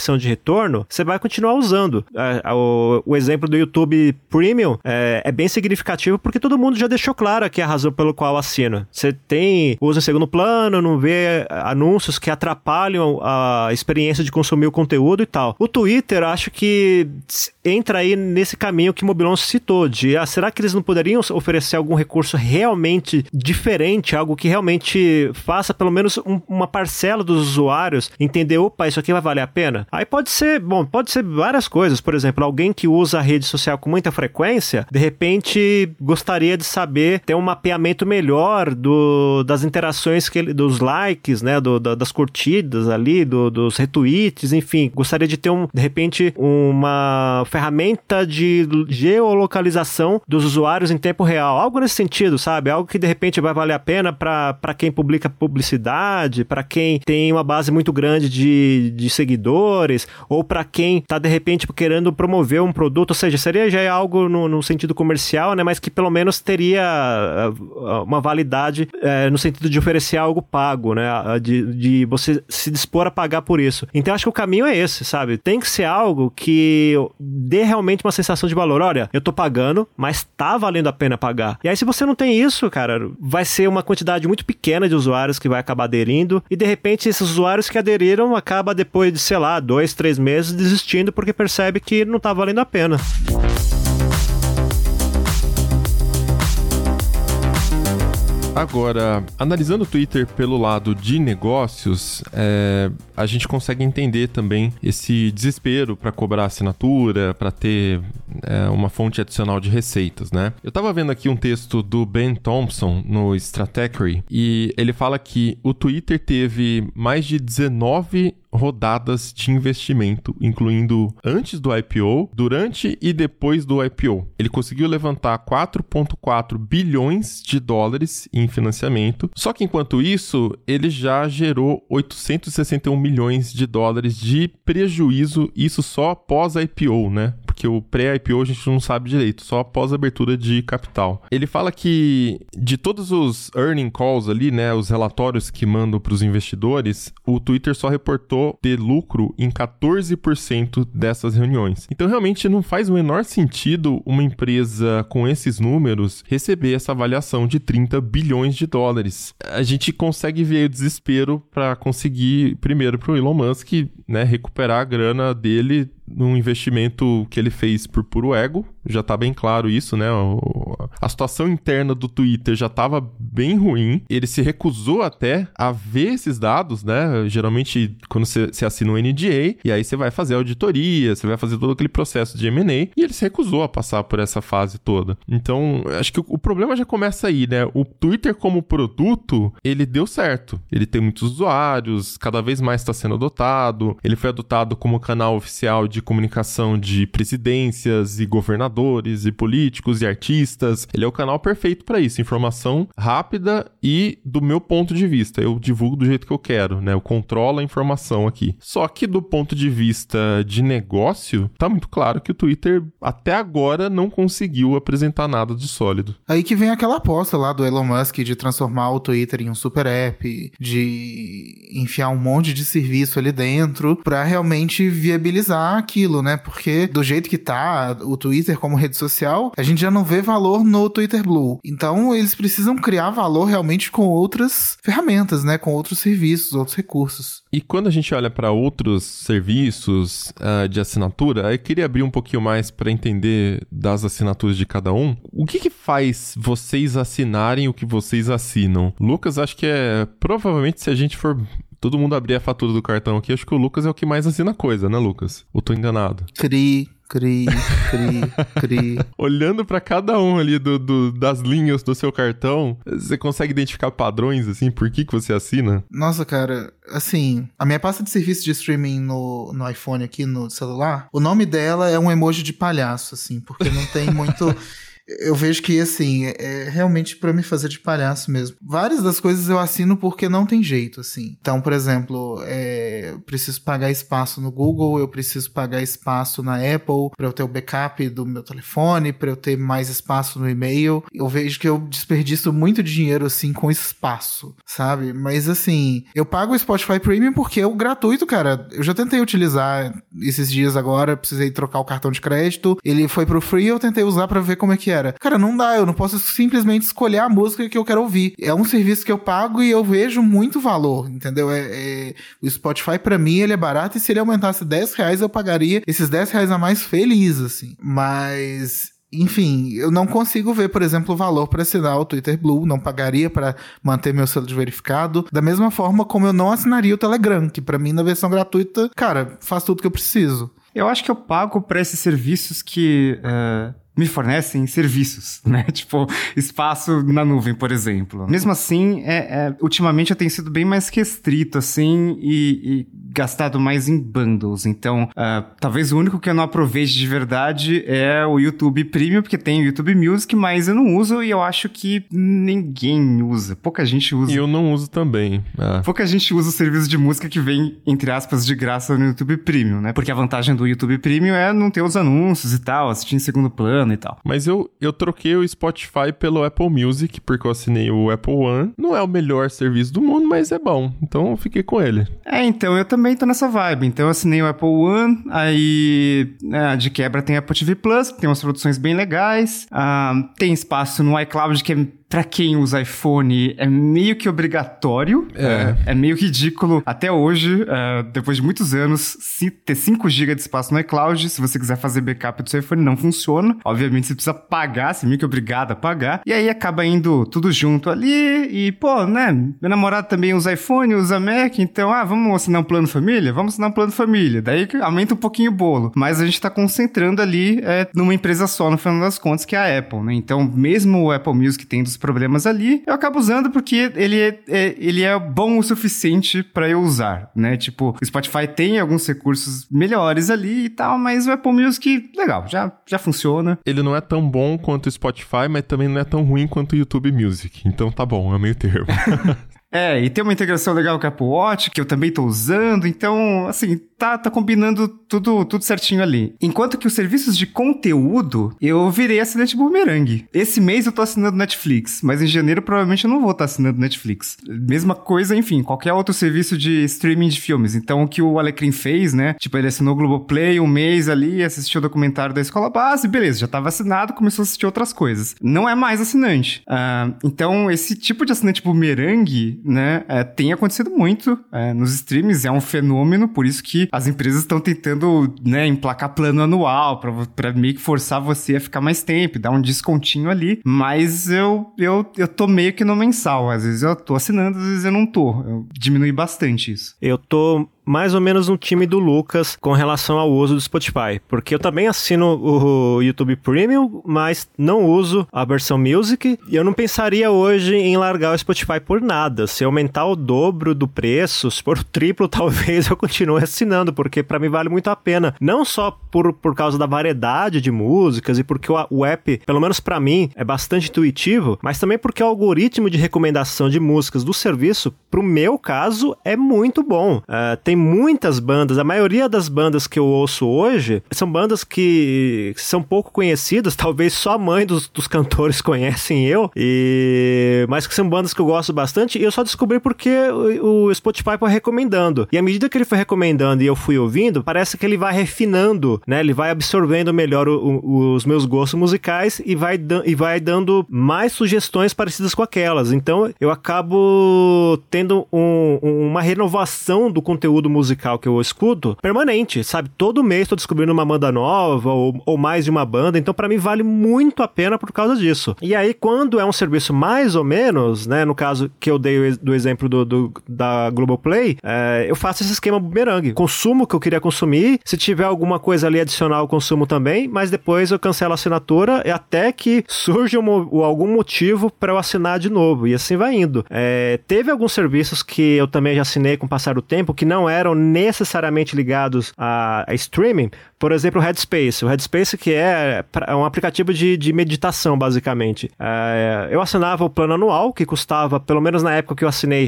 retorno, você vai continuar usando. O exemplo do YouTube Premium é bem significativo porque todo mundo já deixou claro aqui a razão pelo qual assina. Você usa em segundo plano, não vê anúncios que atrapalham a experiência de consumir o conteúdo e tal. O Twitter, acho que entra aí nesse caminho que o Mobilon citou, de será que eles não poderiam oferecer algum recurso realmente diferente, algo que realmente faça pelo menos uma parcela dos usuários entender, opa, isso aqui vai valer a pena? Aí pode ser várias coisas. Por exemplo, alguém que usa a rede social com muita frequência, de repente gostaria de saber, ter um mapeamento melhor das interações, dos likes, né, das curtidas ali, dos retweets, enfim, gostaria de ter de repente uma ferramenta de geolocalização dos usuários em tempo real, algo nesse sentido, sabe? Algo que de repente vai valer a pena para quem publica publicidade, para quem tem uma base muito grande de seguidores, ou para quem tá de repente querendo promover um produto, ou seja, seria já algo no sentido comercial, né, mas que pelo menos teria uma validade no sentido de oferecer algo pago, né, de você se dispor a pagar por isso. Então acho que o caminho é esse, sabe? Tem que ser algo que dê realmente uma sensação de valor. Olha, eu tô pagando, mas tá valendo a pena pagar. E aí se você não tem isso, cara, vai ser uma quantidade muito pequena de usuários que vai acabar aderindo, e de repente esses usuários que aderiram acaba depois de, sei lá, 2, 3 meses desistindo porque percebe que não tá valendo a pena. Agora, analisando o Twitter pelo lado de negócios, a gente consegue entender também esse desespero para cobrar assinatura, para ter uma fonte adicional de receitas, né? Eu tava vendo aqui um texto do Ben Thompson no Stratechery e ele fala que o Twitter teve mais de 19 rodadas de investimento, incluindo antes do IPO, durante e depois do IPO. Ele conseguiu levantar 4,4 bilhões de dólares em financiamento, só que enquanto isso, ele já gerou 861 milhões de dólares de prejuízo, isso só pós-IPO, né? Porque o pré-IPO a gente não sabe direito, só após a abertura de capital. Ele fala que de todos os earning calls ali, né, os relatórios que mandam para os investidores, o Twitter só reportou ter lucro em 14% dessas reuniões. Então realmente não faz o menor sentido uma empresa com esses números receber essa avaliação de 30 bilhões de dólares. A gente consegue ver o desespero para conseguir, primeiro, para o Elon Musk, né, recuperar a grana dele num investimento que ele fez por puro ego, já tá bem claro isso, né? A situação interna do Twitter já tava bem ruim, ele se recusou até a ver esses dados, né? Geralmente, quando você assina um NDA, e aí você vai fazer auditoria, você vai fazer todo aquele processo de M&A, e ele se recusou a passar por essa fase toda. Então, acho que o problema já começa aí, né? O Twitter como produto, ele deu certo. Ele tem muitos usuários, cada vez mais está sendo adotado, ele foi adotado como canal oficial de comunicação de presidências e governadores e políticos e artistas. Ele é o canal perfeito para isso, informação rápida e do meu ponto de vista, eu divulgo do jeito que eu quero, né? Eu controlo a informação aqui. Só que do ponto de vista de negócio, tá muito claro que o Twitter até agora não conseguiu apresentar nada de sólido. Aí que vem aquela aposta lá do Elon Musk de transformar o Twitter em um super app, de enfiar um monte de serviço ali dentro para realmente viabilizar aquilo, né? Porque do jeito que tá o Twitter como rede social, a gente já não vê valor no Twitter Blue. Então eles precisam criar valor realmente com outras ferramentas, né? Com outros serviços, outros recursos. E quando a gente olha para outros serviços de assinatura, eu queria abrir um pouquinho mais para entender das assinaturas de cada um. O que faz vocês assinarem o que vocês assinam? Lucas, acho que provavelmente se a gente for todo mundo abrir a fatura do cartão aqui, acho que o Lucas é o que mais assina coisa, né, Lucas? Ou tô enganado? Cri. Olhando pra cada um ali das linhas do seu cartão, você consegue identificar padrões, assim, por que você assina? Nossa, cara, assim, a minha pasta de serviço de streaming no iPhone aqui, no celular, o nome dela é um emoji de palhaço, assim, porque não tem muito... eu vejo que, assim, é realmente pra me fazer de palhaço mesmo. Várias das coisas eu assino porque não tem jeito, assim. Então, por exemplo, eu preciso pagar espaço no Google, eu preciso pagar espaço na Apple pra eu ter o backup do meu telefone, pra eu ter mais espaço no e-mail. Eu vejo que eu desperdiço muito dinheiro, assim, com espaço, sabe? Mas, assim, eu pago o Spotify Premium porque é o gratuito, cara. Eu já tentei utilizar esses dias agora, precisei trocar o cartão de crédito, ele foi pro free, eu tentei usar pra ver como é que era. Cara, não dá, eu não posso simplesmente escolher a música que eu quero ouvir. É um serviço que eu pago e eu vejo muito valor, entendeu? O Spotify, pra mim, ele é barato, e se ele aumentasse R$10, eu pagaria esses R$10 a mais feliz, assim. Mas... enfim, eu não consigo ver, por exemplo, o valor para assinar o Twitter Blue, não pagaria para manter meu selo de verificado, da mesma forma como eu não assinaria o Telegram, que para mim, na versão gratuita, cara, faz tudo que eu preciso. Eu acho que eu pago para esses serviços que me fornecem serviços, né? Tipo, espaço na nuvem, por exemplo. Mesmo assim, ultimamente eu tenho sido bem mais restrito, assim, e gastado mais em bundles. Então, talvez o único que eu não aproveite de verdade é o YouTube Premium, porque tem o YouTube Music, mas eu não uso e eu acho que ninguém usa. Pouca gente usa. E eu não uso também. Pouca gente usa o serviço de música que vem, entre aspas, de graça no YouTube Premium, né? Porque a vantagem do YouTube Premium é não ter os anúncios e tal, assistir em segundo plano e tal. Mas eu troquei o Spotify pelo Apple Music, porque eu assinei o Apple One. Não é o melhor serviço do mundo, mas é bom. Então eu fiquei com ele. Então eu também tô nessa vibe. Então eu assinei o Apple One, aí de quebra tem Apple TV Plus, que tem umas produções bem legais. Tem espaço no iCloud, que pra quem usa iPhone, é meio que obrigatório. É meio ridículo. Até hoje, depois de muitos anos, ter 5 GB de espaço no iCloud, se você quiser fazer backup do seu iPhone, não funciona. Obviamente, você precisa pagar, você é meio que obrigado a pagar. E aí, acaba indo tudo junto ali. E, pô, né? Meu namorado também usa iPhone, usa Mac. Então, vamos assinar um plano família? Vamos assinar um plano família. Daí, aumenta um pouquinho o bolo. Mas a gente tá concentrando ali numa empresa só, no final das contas, que é a Apple, né? Então, mesmo o Apple Music tendo os problemas ali, eu acabo usando porque ele é bom o suficiente pra eu usar, né? Tipo, o Spotify tem alguns recursos melhores ali e tal, mas o Apple Music, legal, já funciona. Ele não é tão bom quanto o Spotify, mas também não é tão ruim quanto o YouTube Music. Então tá bom, é meio termo. E tem uma integração legal com o Apple Watch, que eu também tô usando, então, assim, tá combinando tudo certinho ali. Enquanto que os serviços de conteúdo, eu virei assinante Boomerang. Esse mês eu tô assinando Netflix, mas em janeiro provavelmente eu não vou estar assinando Netflix. Mesma coisa, enfim, qualquer outro serviço de streaming de filmes. Então, o que o Alecrim fez, né? Tipo, ele assinou o Globoplay um mês ali, assistiu o documentário da Escola Base, beleza, já tava assinado, começou a assistir outras coisas. Não é mais assinante. Então, esse tipo de assinante Boomerang, né, tem acontecido muito nos streams, é um fenômeno, por isso que as empresas estão tentando, né, emplacar plano anual pra meio que forçar você a ficar mais tempo, dar um descontinho ali, mas eu tô meio que no mensal, às vezes eu tô assinando, às vezes eu não tô, eu diminui bastante isso. Eu tô mais ou menos no time do Lucas com relação ao uso do Spotify, porque eu também assino o YouTube Premium, mas não uso a versão Music, e eu não pensaria hoje em largar o Spotify por nada. Se aumentar o dobro do preço, se for o triplo, talvez eu continue assinando, porque pra mim vale muito a pena, não só por causa da variedade de músicas e porque o app, pelo menos pra mim, é bastante intuitivo, mas também porque o algoritmo de recomendação de músicas do serviço, pro meu caso, é muito bom. Tem muitas bandas, a maioria das bandas que eu ouço hoje são bandas que são pouco conhecidas, talvez só a mãe dos cantores conhecem mas que são bandas que eu gosto bastante, e eu só descobri porque o Spotify foi recomendando, e à medida que ele foi recomendando e eu fui ouvindo, parece que ele vai refinando, né, ele vai absorvendo melhor os meus gostos musicais e vai dando mais sugestões parecidas com aquelas, então eu acabo tendo uma renovação do conteúdo musical que eu escuto permanente, sabe? Todo mês tô descobrindo uma banda nova ou mais de uma banda, então pra mim vale muito a pena por causa disso. E aí, quando é um serviço mais ou menos, né, no caso que eu dei do exemplo da Globoplay, eu faço esse esquema Boomerang. Consumo o que eu queria consumir, se tiver alguma coisa ali adicional eu consumo também, mas depois eu cancelo a assinatura até que surja algum motivo pra eu assinar de novo, e assim vai indo. Teve alguns serviços que eu também já assinei com o passar do tempo, que não eram necessariamente ligados a streaming. Por exemplo, o Headspace. O Headspace que é um aplicativo de meditação, basicamente. Eu assinava o plano anual, que custava, pelo menos na época que eu assinei,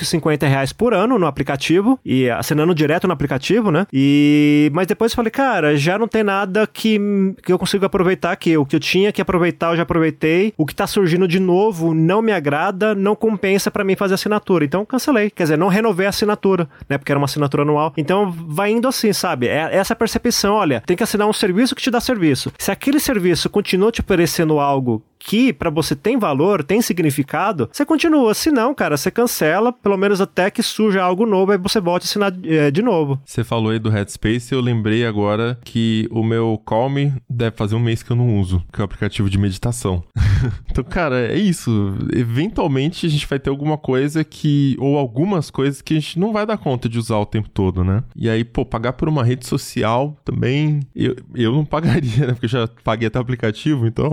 R$150 por ano no aplicativo, e assinando direto no aplicativo, né? Mas depois eu falei, cara, já não tem nada que eu consigo aproveitar aqui. O que eu tinha que aproveitar, eu já aproveitei. O que tá surgindo de novo não me agrada, não compensa pra mim fazer assinatura. Então, cancelei. Quer dizer, não renovei a assinatura, né? Porque era uma assinatura anual. Então, vai indo assim, sabe? É essa percepção. Olha, tem que assinar um serviço que te dá serviço. Se aquele serviço continua te oferecendo algo que pra você tem valor, tem significado, você continua. Se não, cara, você cancela, pelo menos até que surja algo novo, aí você volta a assinar de novo. Você falou aí do Headspace, eu lembrei agora que o meu Calm deve fazer um mês que eu não uso, que é o aplicativo de meditação. Então, cara, é isso. Eventualmente a gente vai ter alguma coisa ou algumas coisas que a gente não vai dar conta de usar o tempo todo, né? E aí, pagar por uma rede social também, eu não pagaria, né? Porque eu já paguei até o aplicativo, então...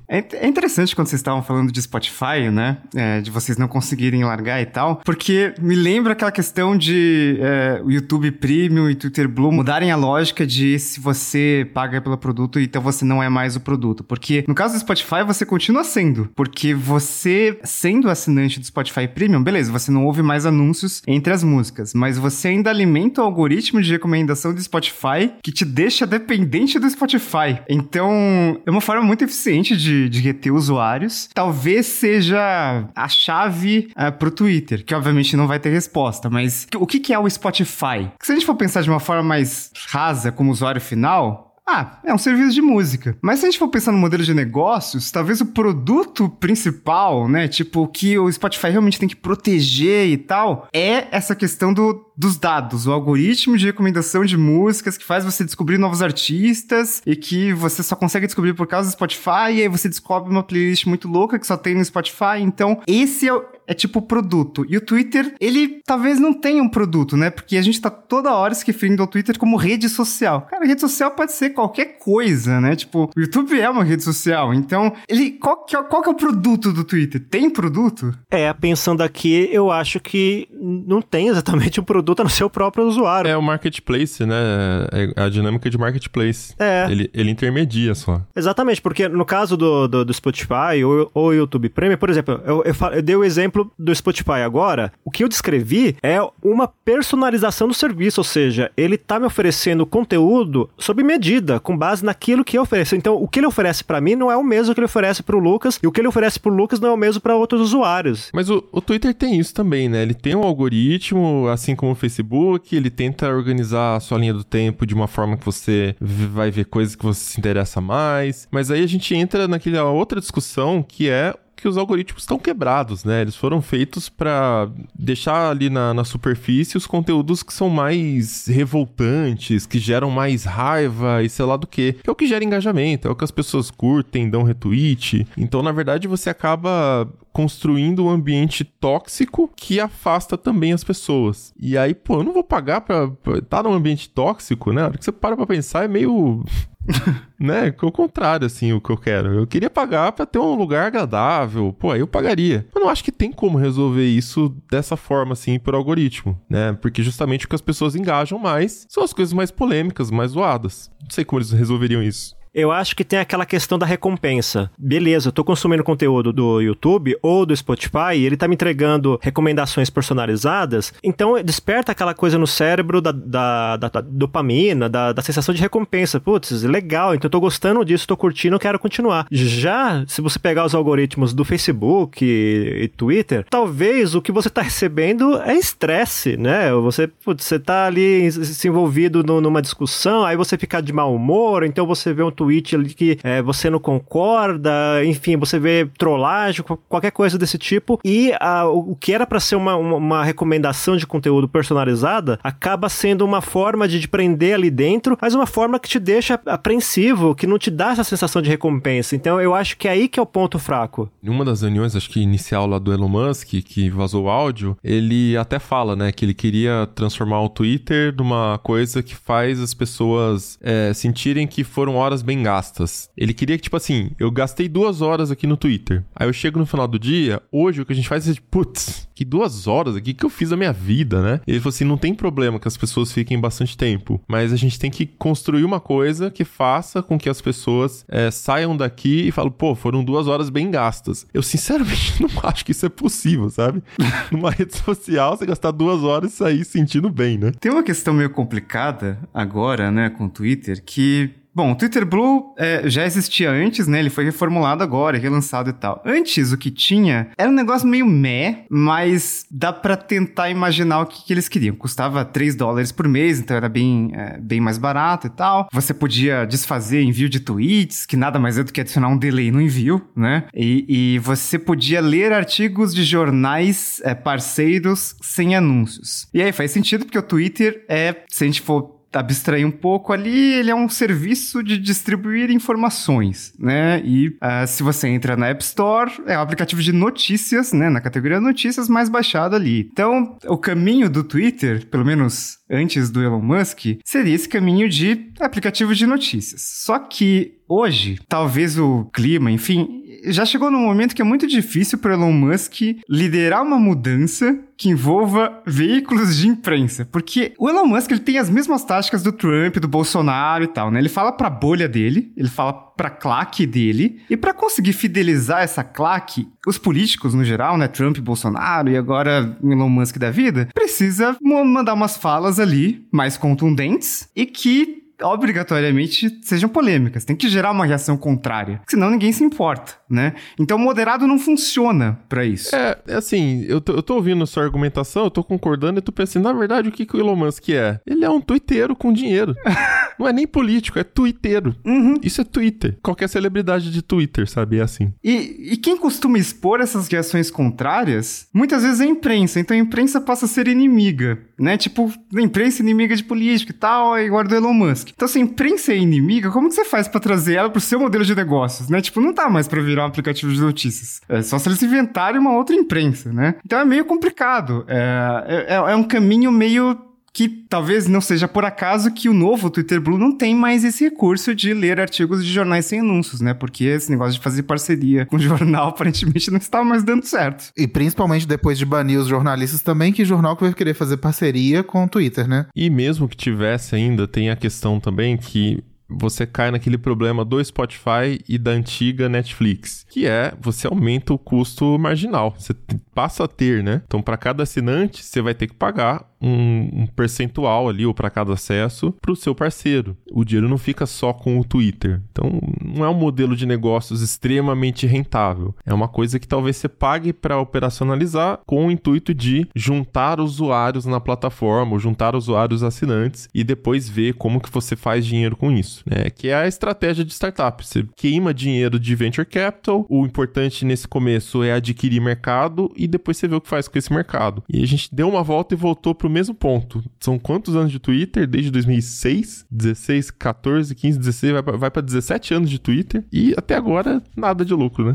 É interessante quando vocês estavam falando de Spotify, né? De vocês não conseguirem largar e tal, porque me lembra aquela questão de o YouTube Premium e Twitter Blue mudarem a lógica de se você paga pelo produto, então você não é mais o produto. Porque no caso do Spotify, você continua sendo. Porque você, sendo assinante do Spotify Premium, beleza, você não ouve mais anúncios entre as músicas, mas você ainda alimenta o algoritmo de recomendação do Spotify que te deixa dependente do Spotify. Então, é uma forma muito eficiente de reter usuários. Talvez seja a chave pro Twitter, que obviamente não vai ter resposta, mas o que é o Spotify? Se a gente for pensar de uma forma mais rasa como usuário final... é um serviço de música. Mas se a gente for pensar no modelo de negócios, talvez o produto principal, né, tipo, que o Spotify realmente tem que proteger e tal, é essa questão dos dados, o algoritmo de recomendação de músicas que faz você descobrir novos artistas e que você só consegue descobrir por causa do Spotify, e aí você descobre uma playlist muito louca que só tem no Spotify. Então, esse é tipo o produto. E o Twitter, ele talvez não tenha um produto, né? Porque a gente tá toda hora se referindo ao Twitter como rede social. Cara, rede social pode ser qualquer coisa, né? Tipo, o YouTube é uma rede social. Então, qual que é o produto do Twitter? Tem produto? Pensando aqui, eu acho que não tem exatamente um produto no seu próprio usuário. É o marketplace, né? É a dinâmica de marketplace. Ele intermedia só. Exatamente, porque no caso do Spotify ou YouTube Premium, por exemplo, eu dei o exemplo do Spotify agora, o que eu descrevi é uma personalização do serviço, ou seja, ele tá me oferecendo conteúdo sob medida, com base naquilo que eu ofereço. Então, o que ele oferece pra mim não é o mesmo que ele oferece pro Lucas, e o que ele oferece pro Lucas não é o mesmo pra outros usuários. Mas o Twitter tem isso também, né? Ele tem um algoritmo, assim como o Facebook, ele tenta organizar a sua linha do tempo de uma forma que você vai ver coisas que você se interessa mais, mas aí a gente entra naquela outra discussão que é que os algoritmos estão quebrados, né? Eles foram feitos para deixar ali na superfície os conteúdos que são mais revoltantes, que geram mais raiva e sei lá do que é o que gera engajamento, é o que as pessoas curtem, dão retweet. Então, na verdade, você acaba construindo um ambiente tóxico que afasta também as pessoas. E aí, eu não vou pagar pra estar num ambiente tóxico, né? A hora que você para pra pensar, é meio... né? O contrário, assim, o que eu quero. Eu queria pagar pra ter um lugar agradável. Aí eu pagaria. Eu não acho que tem como resolver isso dessa forma, assim, por algoritmo, né? Porque justamente o que as pessoas engajam mais são as coisas mais polêmicas, mais zoadas. Não sei como eles resolveriam isso. Eu acho que tem aquela questão da recompensa. Beleza, eu tô consumindo conteúdo do YouTube ou do Spotify e ele tá me entregando recomendações personalizadas, então desperta aquela coisa no cérebro da dopamina, da sensação de recompensa. Putz, legal, então eu tô gostando disso, tô curtindo, eu quero continuar. Já, se você pegar os algoritmos do Facebook e Twitter, talvez o que você tá recebendo é estresse, né? Você tá ali se envolvido numa discussão, aí você fica de mau humor, então você vê um tweet ali que você não concorda, enfim, você vê trollagem, qualquer coisa desse tipo, e o que era pra ser uma recomendação de conteúdo personalizada, acaba sendo uma forma de prender ali dentro, mas uma forma que te deixa apreensivo, que não te dá essa sensação de recompensa. Então eu acho que é aí que é o ponto fraco. Em uma das reuniões, acho que inicial lá do Elon Musk, que vazou o áudio, ele até fala, né, que ele queria transformar o Twitter numa coisa que faz as pessoas sentirem que foram horas bem bem gastas. Ele queria que, tipo assim, eu gastei 2 horas aqui no Twitter. Aí eu chego no final do dia, hoje o que a gente faz é, putz, que 2 horas aqui que eu fiz da minha vida, né? Ele falou assim, não tem problema que as pessoas fiquem bastante tempo, mas a gente tem que construir uma coisa que faça com que as pessoas saiam daqui e falem, pô, foram 2 horas bem gastas. Eu, sinceramente, não acho que isso é possível, sabe? Numa rede social, você gastar 2 horas e sair sentindo bem, né? Tem uma questão meio complicada agora, né, com o Twitter, que... Bom, o Twitter Blue já existia antes, né? Ele foi reformulado agora, relançado e tal. Antes, o que tinha era um negócio meio mas dá pra tentar imaginar o que eles queriam. Custava $3 por mês, então era bem mais barato e tal. Você podia desfazer envio de tweets, que nada mais é do que adicionar um delay no envio, né? E você podia ler artigos de jornais parceiros sem anúncios. E aí faz sentido, porque o Twitter se a gente for abstrair um pouco ali, ele é um serviço de distribuir informações, né? E se você entra na App Store, é um aplicativo de notícias, né? Na categoria notícias, mais baixado ali. Então, o caminho do Twitter, pelo menos antes do Elon Musk, seria esse caminho de aplicativo de notícias. Só que hoje, talvez o clima, enfim, já chegou num momento que é muito difícil para Elon Musk liderar uma mudança que envolva veículos de imprensa. Porque o Elon Musk, ele tem as mesmas táticas do Trump, do Bolsonaro e tal, né? Ele fala pra bolha dele, ele fala pra claque dele, e pra conseguir fidelizar essa claque, os políticos no geral, né? Trump, Bolsonaro e agora Elon Musk da vida, precisa mandar umas falas ali mais contundentes e que obrigatoriamente sejam polêmicas. Tem que gerar uma reação contrária, senão ninguém se importa, né? Então moderado não funciona pra isso. Assim, eu tô ouvindo a sua argumentação, eu tô concordando e tô pensando, na verdade, o que o Elon Musk é? Ele é um twitteiro com dinheiro. Não é nem político, é twitteiro. Uhum. Isso é Twitter. Qualquer celebridade de Twitter, sabe? É assim. E quem costuma expor essas reações contrárias, muitas vezes é a imprensa. Então a imprensa passa a ser inimiga, né? Tipo, a imprensa inimiga de político e tal, é igual do Elon Musk. Então, se a imprensa é inimiga, como que você faz pra trazer ela pro seu modelo de negócios, né? Tipo, não dá mais pra virar um aplicativo de notícias. É só se eles inventarem uma outra imprensa, né? Então é meio complicado. É um caminho meio que talvez não seja por acaso que o novo Twitter Blue não tem mais esse recurso de ler artigos de jornais sem anúncios, né? Porque esse negócio de fazer parceria com o jornal aparentemente não está mais dando certo. E principalmente depois de banir os jornalistas também, que jornal que vai querer fazer parceria com o Twitter, né? E mesmo que tivesse ainda, tem a questão também que você cai naquele problema do Spotify e da antiga Netflix, que você aumenta o custo marginal. Você passa a ter, né? Então, para cada assinante, você vai ter que pagar um percentual ali, ou para cada acesso, para o seu parceiro. O dinheiro não fica só com o Twitter. Então, não é um modelo de negócios extremamente rentável. É uma coisa que talvez você pague para operacionalizar com o intuito de juntar usuários na plataforma, ou juntar usuários assinantes, e depois ver como que você faz dinheiro com isso. Que é a estratégia de startup. Você queima dinheiro de venture capital, o importante nesse começo é adquirir mercado e depois você vê o que faz com esse mercado. E a gente deu uma volta e voltou pro mesmo ponto. São quantos anos de Twitter? Desde 2006, 16, 14, 15, 16, vai para 17 anos de Twitter e até agora nada de lucro, né?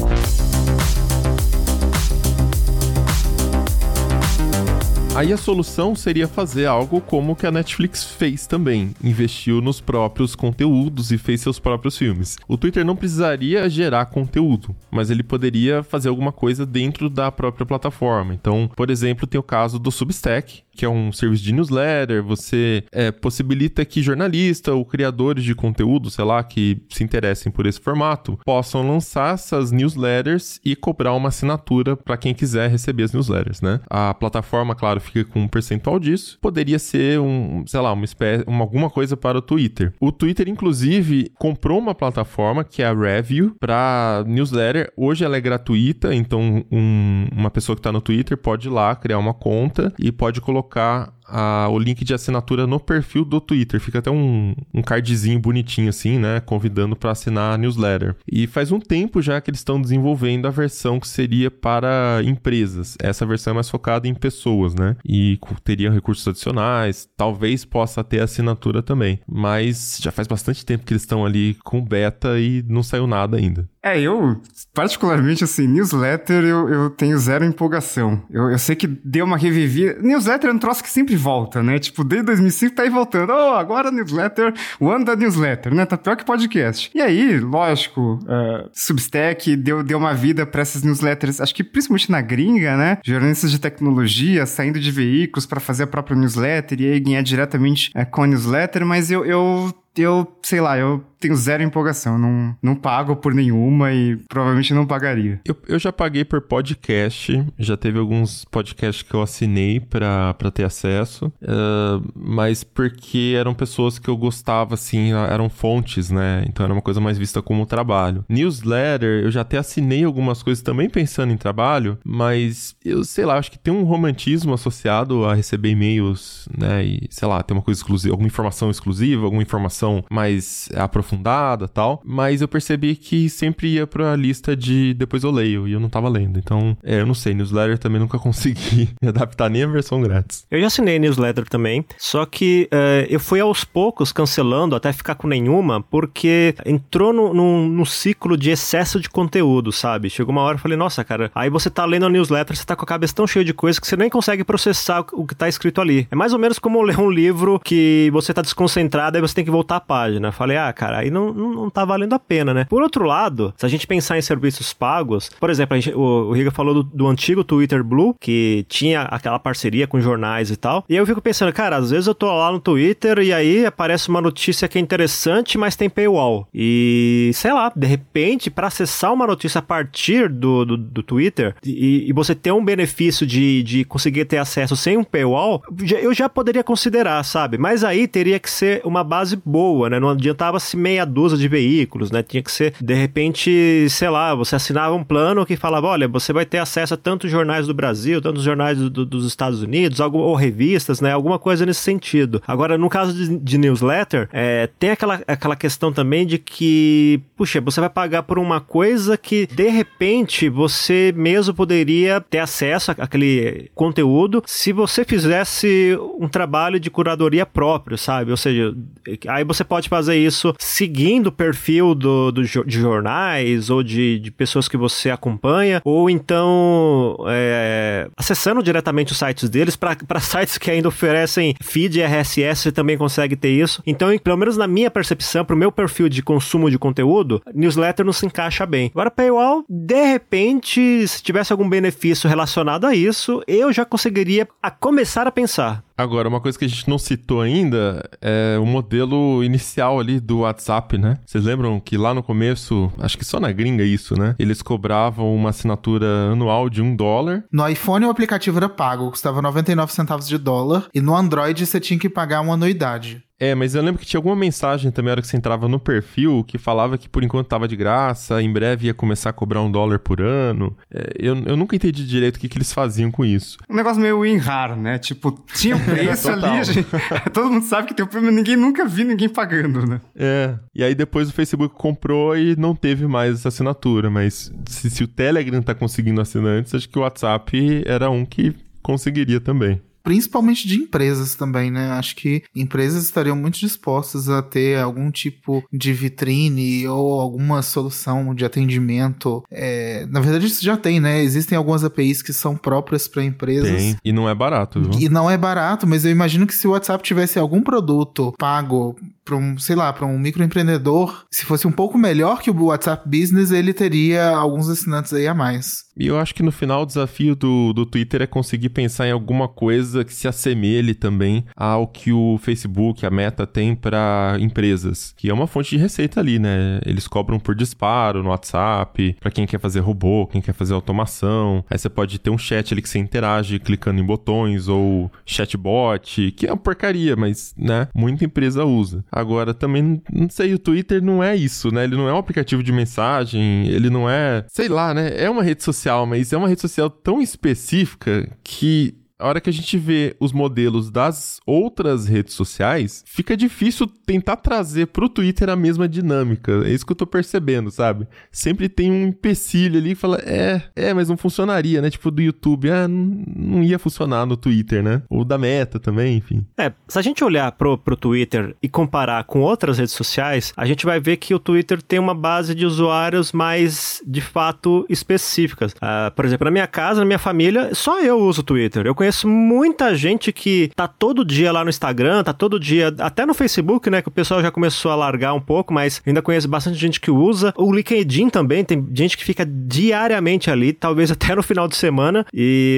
Aí a solução seria fazer algo como o que a Netflix fez também. Investiu nos próprios conteúdos e fez seus próprios filmes. O Twitter não precisaria gerar conteúdo, mas ele poderia fazer alguma coisa dentro da própria plataforma. Então, por exemplo, tem o caso do Substack, que é um serviço de newsletter. Você possibilita que jornalistas ou criadores de conteúdo, sei lá, que se interessem por esse formato, possam lançar essas newsletters e cobrar uma assinatura para quem quiser receber as newsletters, né? A plataforma, claro, fica com um percentual disso. Poderia ser alguma coisa para o Twitter. O Twitter, inclusive, comprou uma plataforma que é a Review para newsletter. Hoje ela é gratuita, então uma pessoa que está no Twitter pode ir lá, criar uma conta e pode colocar o link de assinatura no perfil do Twitter. Fica até um cardzinho bonitinho assim, né? Convidando para assinar a newsletter. E faz um tempo já que eles estão desenvolvendo a versão que seria para empresas. Essa versão é mais focada em pessoas, né? E teria recursos adicionais. Talvez possa ter assinatura também. Mas já faz bastante tempo que eles estão ali com beta e não saiu nada ainda. Eu, particularmente, assim, newsletter, eu tenho zero empolgação. Eu sei que deu uma revivida. Newsletter é um troço que sempre sempre volta, né? Tipo, desde 2005 tá aí voltando. Agora newsletter, o ano da newsletter, né? Tá pior que podcast. E aí, lógico, Substack deu uma vida pra essas newsletters, acho que principalmente na gringa, né? Jornalistas de tecnologia saindo de veículos pra fazer a própria newsletter e aí ganhar diretamente com a newsletter, mas eu sei lá, eu tenho zero empolgação, não pago por nenhuma e provavelmente não pagaria. Eu já paguei por podcast, já teve alguns podcasts que eu assinei pra ter acesso, mas porque eram pessoas que eu gostava, assim, eram fontes, né? Então era uma coisa mais vista como trabalho. Newsletter, eu já até assinei algumas coisas também pensando em trabalho, mas eu sei lá, acho que tem um romantismo associado a receber e-mails, né? E sei lá, tem uma coisa exclusiva, alguma informação exclusiva, alguma informação mais aprofundada e tal, mas eu percebi que sempre ia pra lista de depois eu leio, e eu não tava lendo, então, eu não sei, newsletter também nunca consegui me adaptar nem a versão grátis. Eu já assinei newsletter também, só que eu fui aos poucos cancelando até ficar com nenhuma, porque entrou num ciclo de excesso de conteúdo, sabe? Chegou uma hora e falei, nossa, cara, aí você tá lendo a newsletter, você tá com a cabeça tão cheia de coisa que você nem consegue processar o que tá escrito ali. É mais ou menos como ler um livro que você tá desconcentrado, aí você tem que voltar a página. Falei, cara, aí não tá valendo a pena, né? Por outro lado, se a gente pensar em serviços pagos, por exemplo, o Riga falou do antigo Twitter Blue, que tinha aquela parceria com jornais e tal, e eu fico pensando, cara, às vezes eu tô lá no Twitter e aí aparece uma notícia que é interessante, mas tem paywall. E, sei lá, de repente, pra acessar uma notícia a partir do Twitter e você ter um benefício de conseguir ter acesso sem um paywall, eu já poderia considerar, sabe? Mas aí teria que ser uma base boa, né? Não adiantava-se meia dúzia de veículos, né? Tinha que ser, de repente, sei lá, você assinava um plano que falava, olha, você vai ter acesso a tantos jornais do Brasil, tantos jornais dos Estados Unidos, ou revistas, né? Alguma coisa nesse sentido. Agora, no caso de newsletter, tem aquela questão também de que, puxa, você vai pagar por uma coisa que, de repente, você mesmo poderia ter acesso àquele conteúdo se você fizesse um trabalho de curadoria próprio, sabe? Ou seja, aí você pode fazer isso seguindo o perfil de jornais ou de pessoas que você acompanha, ou então acessando diretamente os sites deles. Para sites que ainda oferecem feed e RSS, você também consegue ter isso. Então, pelo menos na minha percepção, pro meu perfil de consumo de conteúdo, newsletter não se encaixa bem. Agora, paywall, de repente, se tivesse algum benefício relacionado a isso, eu já conseguiria começar a pensar. Agora, uma coisa que a gente não citou ainda é o modelo inicial ali do WhatsApp, né? Vocês lembram que lá no começo, acho que só na gringa isso, né? Eles cobravam uma assinatura anual de $1. No iPhone o aplicativo era pago, custava 99 centavos de dólar, e no Android você tinha que pagar uma anuidade. Mas eu lembro que tinha alguma mensagem também na hora que você entrava no perfil que falava que por enquanto tava de graça, em breve ia começar a cobrar $1 por ano. Eu nunca entendi direito o que eles faziam com isso. Um negócio meio WinRAR, né? Tipo, tinha um preço ali, gente, todo mundo sabe que tem um preço, mas nunca vi ninguém pagando, né? E aí depois o Facebook comprou e não teve mais essa assinatura, mas se o Telegram tá conseguindo assinantes, acho que o WhatsApp era um que conseguiria também. Principalmente de empresas também, né? Acho que empresas estariam muito dispostas a ter algum tipo de vitrine ou alguma solução de atendimento. Na verdade, isso já tem, né? Existem algumas APIs que são próprias para empresas. Tem, e não é barato, viu? E não é barato, mas eu imagino que se o WhatsApp tivesse algum produto pago para um microempreendedor, se fosse um pouco melhor que o WhatsApp Business, ele teria alguns assinantes aí a mais. E eu acho que no final o desafio do Twitter é conseguir pensar em alguma coisa que se assemelhe também ao que o Facebook, a Meta tem para empresas, que é uma fonte de receita ali, né? Eles cobram por disparo no WhatsApp, para quem quer fazer robô, quem quer fazer automação. Aí você pode ter um chat ali que você interage clicando em botões, ou chatbot, que é uma porcaria, mas, né, muita empresa usa. Agora, também, não sei, o Twitter não é isso, né? Ele não é um aplicativo de mensagem, ele não é, sei lá, né? É uma rede social, mas é uma rede social tão específica que a hora que a gente vê os modelos das outras redes sociais, fica difícil tentar trazer pro Twitter a mesma dinâmica. É isso que eu tô percebendo, sabe? Sempre tem um empecilho ali que fala, mas não funcionaria, né? Tipo, do YouTube, não ia funcionar no Twitter, né? Ou da Meta também, enfim. Se a gente olhar pro Twitter e comparar com outras redes sociais, a gente vai ver que o Twitter tem uma base de usuários mais, de fato, específicas. Por exemplo, na minha casa, na minha família, só eu uso o Twitter. Eu conheço conheço muita gente que tá todo dia lá no Instagram, tá todo dia, até no Facebook, né, que o pessoal já começou a largar um pouco, mas ainda conheço bastante gente que usa. O LinkedIn também, tem gente que fica diariamente ali, talvez até no final de semana,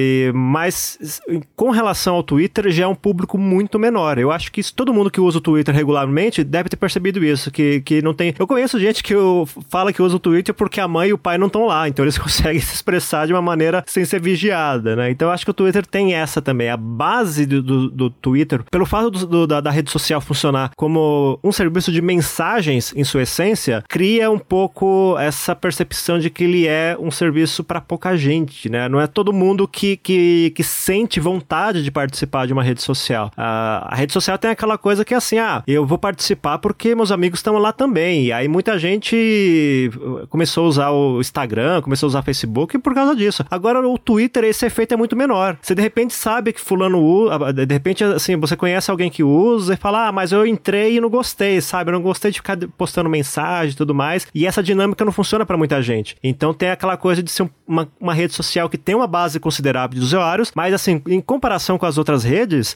mas com relação ao Twitter, já é um público muito menor. Eu acho que todo mundo que usa o Twitter regularmente deve ter percebido isso, que não tem... Eu conheço gente que fala que usa o Twitter porque a mãe e o pai não estão lá, então eles conseguem se expressar de uma maneira sem ser vigiada, né? Então eu acho que o Twitter tem essa também. A base do Twitter, pelo fato da rede social funcionar como um serviço de mensagens em sua essência, cria um pouco essa percepção de que ele é um serviço para pouca gente, né? Não é todo mundo que sente vontade de participar de uma rede social. A rede social tem aquela coisa que é assim, eu vou participar porque meus amigos estão lá também. E aí muita gente começou a usar o Instagram, começou a usar o Facebook por causa disso. Agora o Twitter, esse efeito é muito menor. Você de repente sabe que fulano usa, de repente assim, você conhece alguém que usa e fala, mas eu entrei e não gostei, sabe? Eu não gostei de ficar postando mensagem e tudo mais. E essa dinâmica não funciona pra muita gente. Então tem aquela coisa de ser uma rede social que tem uma base considerável de usuários, mas assim, em comparação com as outras redes,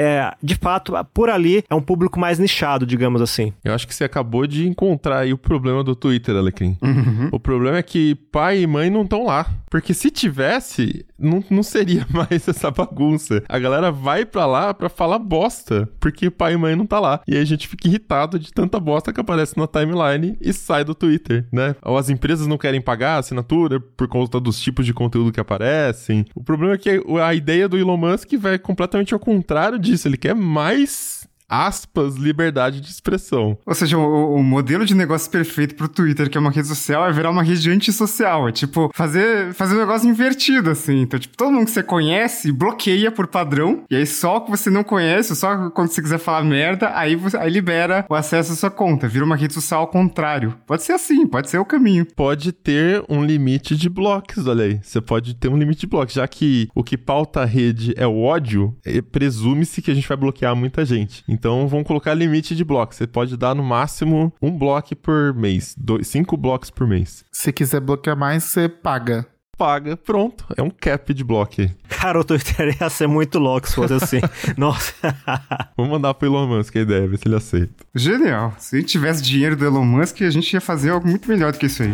de fato, por ali é um público mais nichado, digamos assim. Eu acho que você acabou de encontrar aí o problema do Twitter, Alecrim. Uhum. O problema é que pai e mãe não estão lá. Porque se tivesse, não seria mais essa bagunça. A galera vai pra lá pra falar bosta, porque pai e mãe não tá lá. E aí a gente fica irritado de tanta bosta que aparece na timeline e sai do Twitter, né? Ou as empresas não querem pagar a assinatura por conta dos tipos de conteúdo que aparecem. O problema é que a ideia do Elon Musk vai completamente ao contrário disso. Ele quer mais... aspas, liberdade de expressão. Ou seja, o modelo de negócio perfeito pro Twitter, que é uma rede social, é virar uma rede antissocial. É tipo, fazer um negócio invertido, assim. Então, tipo, todo mundo que você conhece bloqueia por padrão, e aí só o que você não conhece, só quando você quiser falar merda, aí libera o acesso à sua conta. Vira uma rede social ao contrário. Pode ser assim, pode ser o caminho. Pode ter um limite de blocos, olha aí. Você pode ter um limite de blocos, já que o que pauta a rede é o ódio, presume-se que a gente vai bloquear muita gente. Então, vamos colocar limite de blocos. Você pode dar, no máximo, 1 bloco por mês. 5 blocos por mês. Se quiser bloquear mais, você paga. Paga, pronto. É um cap de bloco. Cara, o Twitter ia ser muito louco se fosse assim. Nossa. Vamos mandar pro Elon Musk a ideia, ver se ele aceita. Genial. Se a gente tivesse dinheiro do Elon Musk, a gente ia fazer algo muito melhor do que isso aí.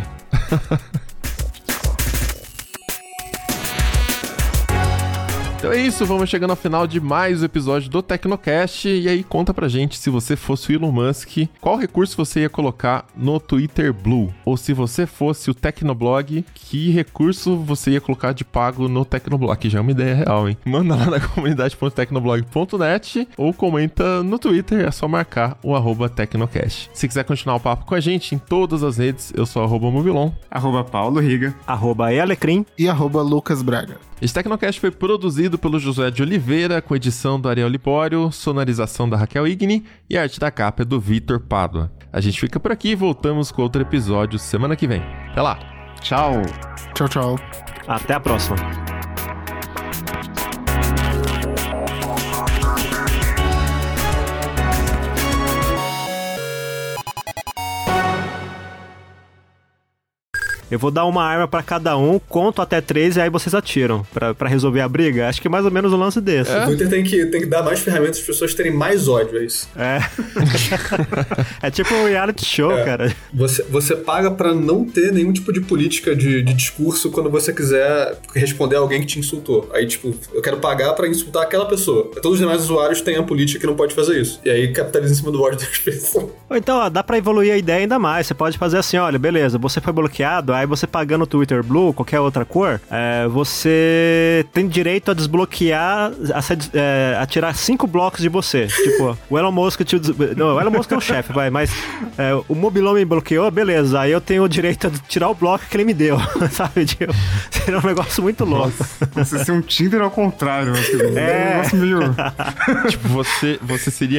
Então é isso, vamos chegando ao final de mais um episódio do Tecnocast. E aí, conta pra gente, se você fosse o Elon Musk, qual recurso você ia colocar no Twitter Blue? Ou se você fosse o Tecnoblog, que recurso você ia colocar de pago no Tecnoblog? Que já é uma ideia real, hein? Manda lá na comunidade.tecnoblog.net ou comenta no Twitter, é só marcar o @Tecnocast. Se quiser continuar o papo com a gente em todas as redes, eu sou @Mobilon, @Paulo Riga, @Elecrim e @Lucas Braga. Esse Tecnocast foi produzido pelo Josué de Oliveira, com edição do Ariel Libório, sonorização da Raquel Igni e a arte da capa é do Vitor Pádua. A gente fica por aqui e voltamos com outro episódio semana que vem. Até lá! Tchau! Tchau, tchau. Até a próxima. Eu vou dar uma arma pra cada um, conto até 3 e aí vocês atiram pra resolver a briga. Acho que é mais ou menos um lance desse. O Twitter tem que dar mais ferramentas para as pessoas terem mais ódio, é isso. É tipo um reality show, cara. Você paga pra não ter nenhum tipo de política de discurso quando você quiser responder a alguém que te insultou. Aí, tipo, eu quero pagar pra insultar aquela pessoa. Todos os demais usuários têm a política que não pode fazer isso. E aí capitaliza em cima do ódio das pessoas. Ou então, dá pra evoluir a ideia ainda mais. Você pode fazer assim, olha, beleza, você foi bloqueado, aí você pagando o Twitter Blue, qualquer outra cor, você tem direito a desbloquear, a tirar 5 blocos de você. Tipo, o Elon Musk não, o Elon Musk é o chefe, mas o Mobilon me bloqueou, beleza, aí eu tenho o direito de tirar o bloco que ele me deu, sabe? Tipo, seria um negócio muito louco. Você ser um Tinder ao contrário. Um negócio meio... Tipo, você seria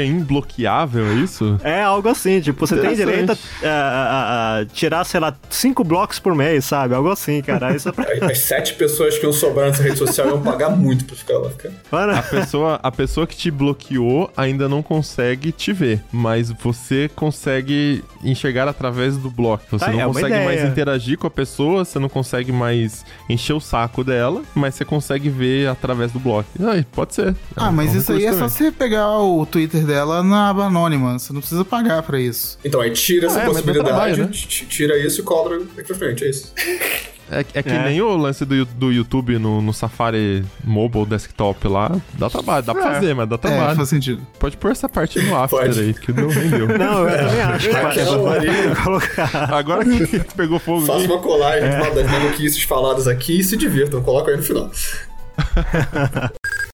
imbloqueável, é isso? É, algo assim, tipo, você tem direito a tirar, sei lá, 5 blocos por mês, sabe? Algo assim, cara. Isso As 7 pessoas que iam sobrar nessa rede social iam pagar muito pra ficar lá, cara. Mano, A pessoa que te bloqueou ainda não consegue te ver, mas você consegue enxergar através do bloco. Você Tá, é não uma consegue ideia. mais interagir com a pessoa, você não consegue mais encher o saco dela, mas você consegue ver através do bloco. Aí, pode ser. Mas um isso aí é recurso só você pegar o Twitter dela na aba anônima. Você não precisa pagar pra isso. Então, aí tira essa mas dá possibilidade, trabalho, né? tira isso e cobra daqui pra frente, é isso. É que nem o lance do YouTube no Safari Mobile Desktop lá. Dá trabalho, dá pra fazer, mas dá trabalho. Faz sentido. Pode pôr essa parte no after Pode. aí, que não rendeu. não, eu também acho. Colocar. Agora que pegou fogo Faça aqui. uma colagem das maluquices faladas aqui e se divirtam. Coloca aí no final.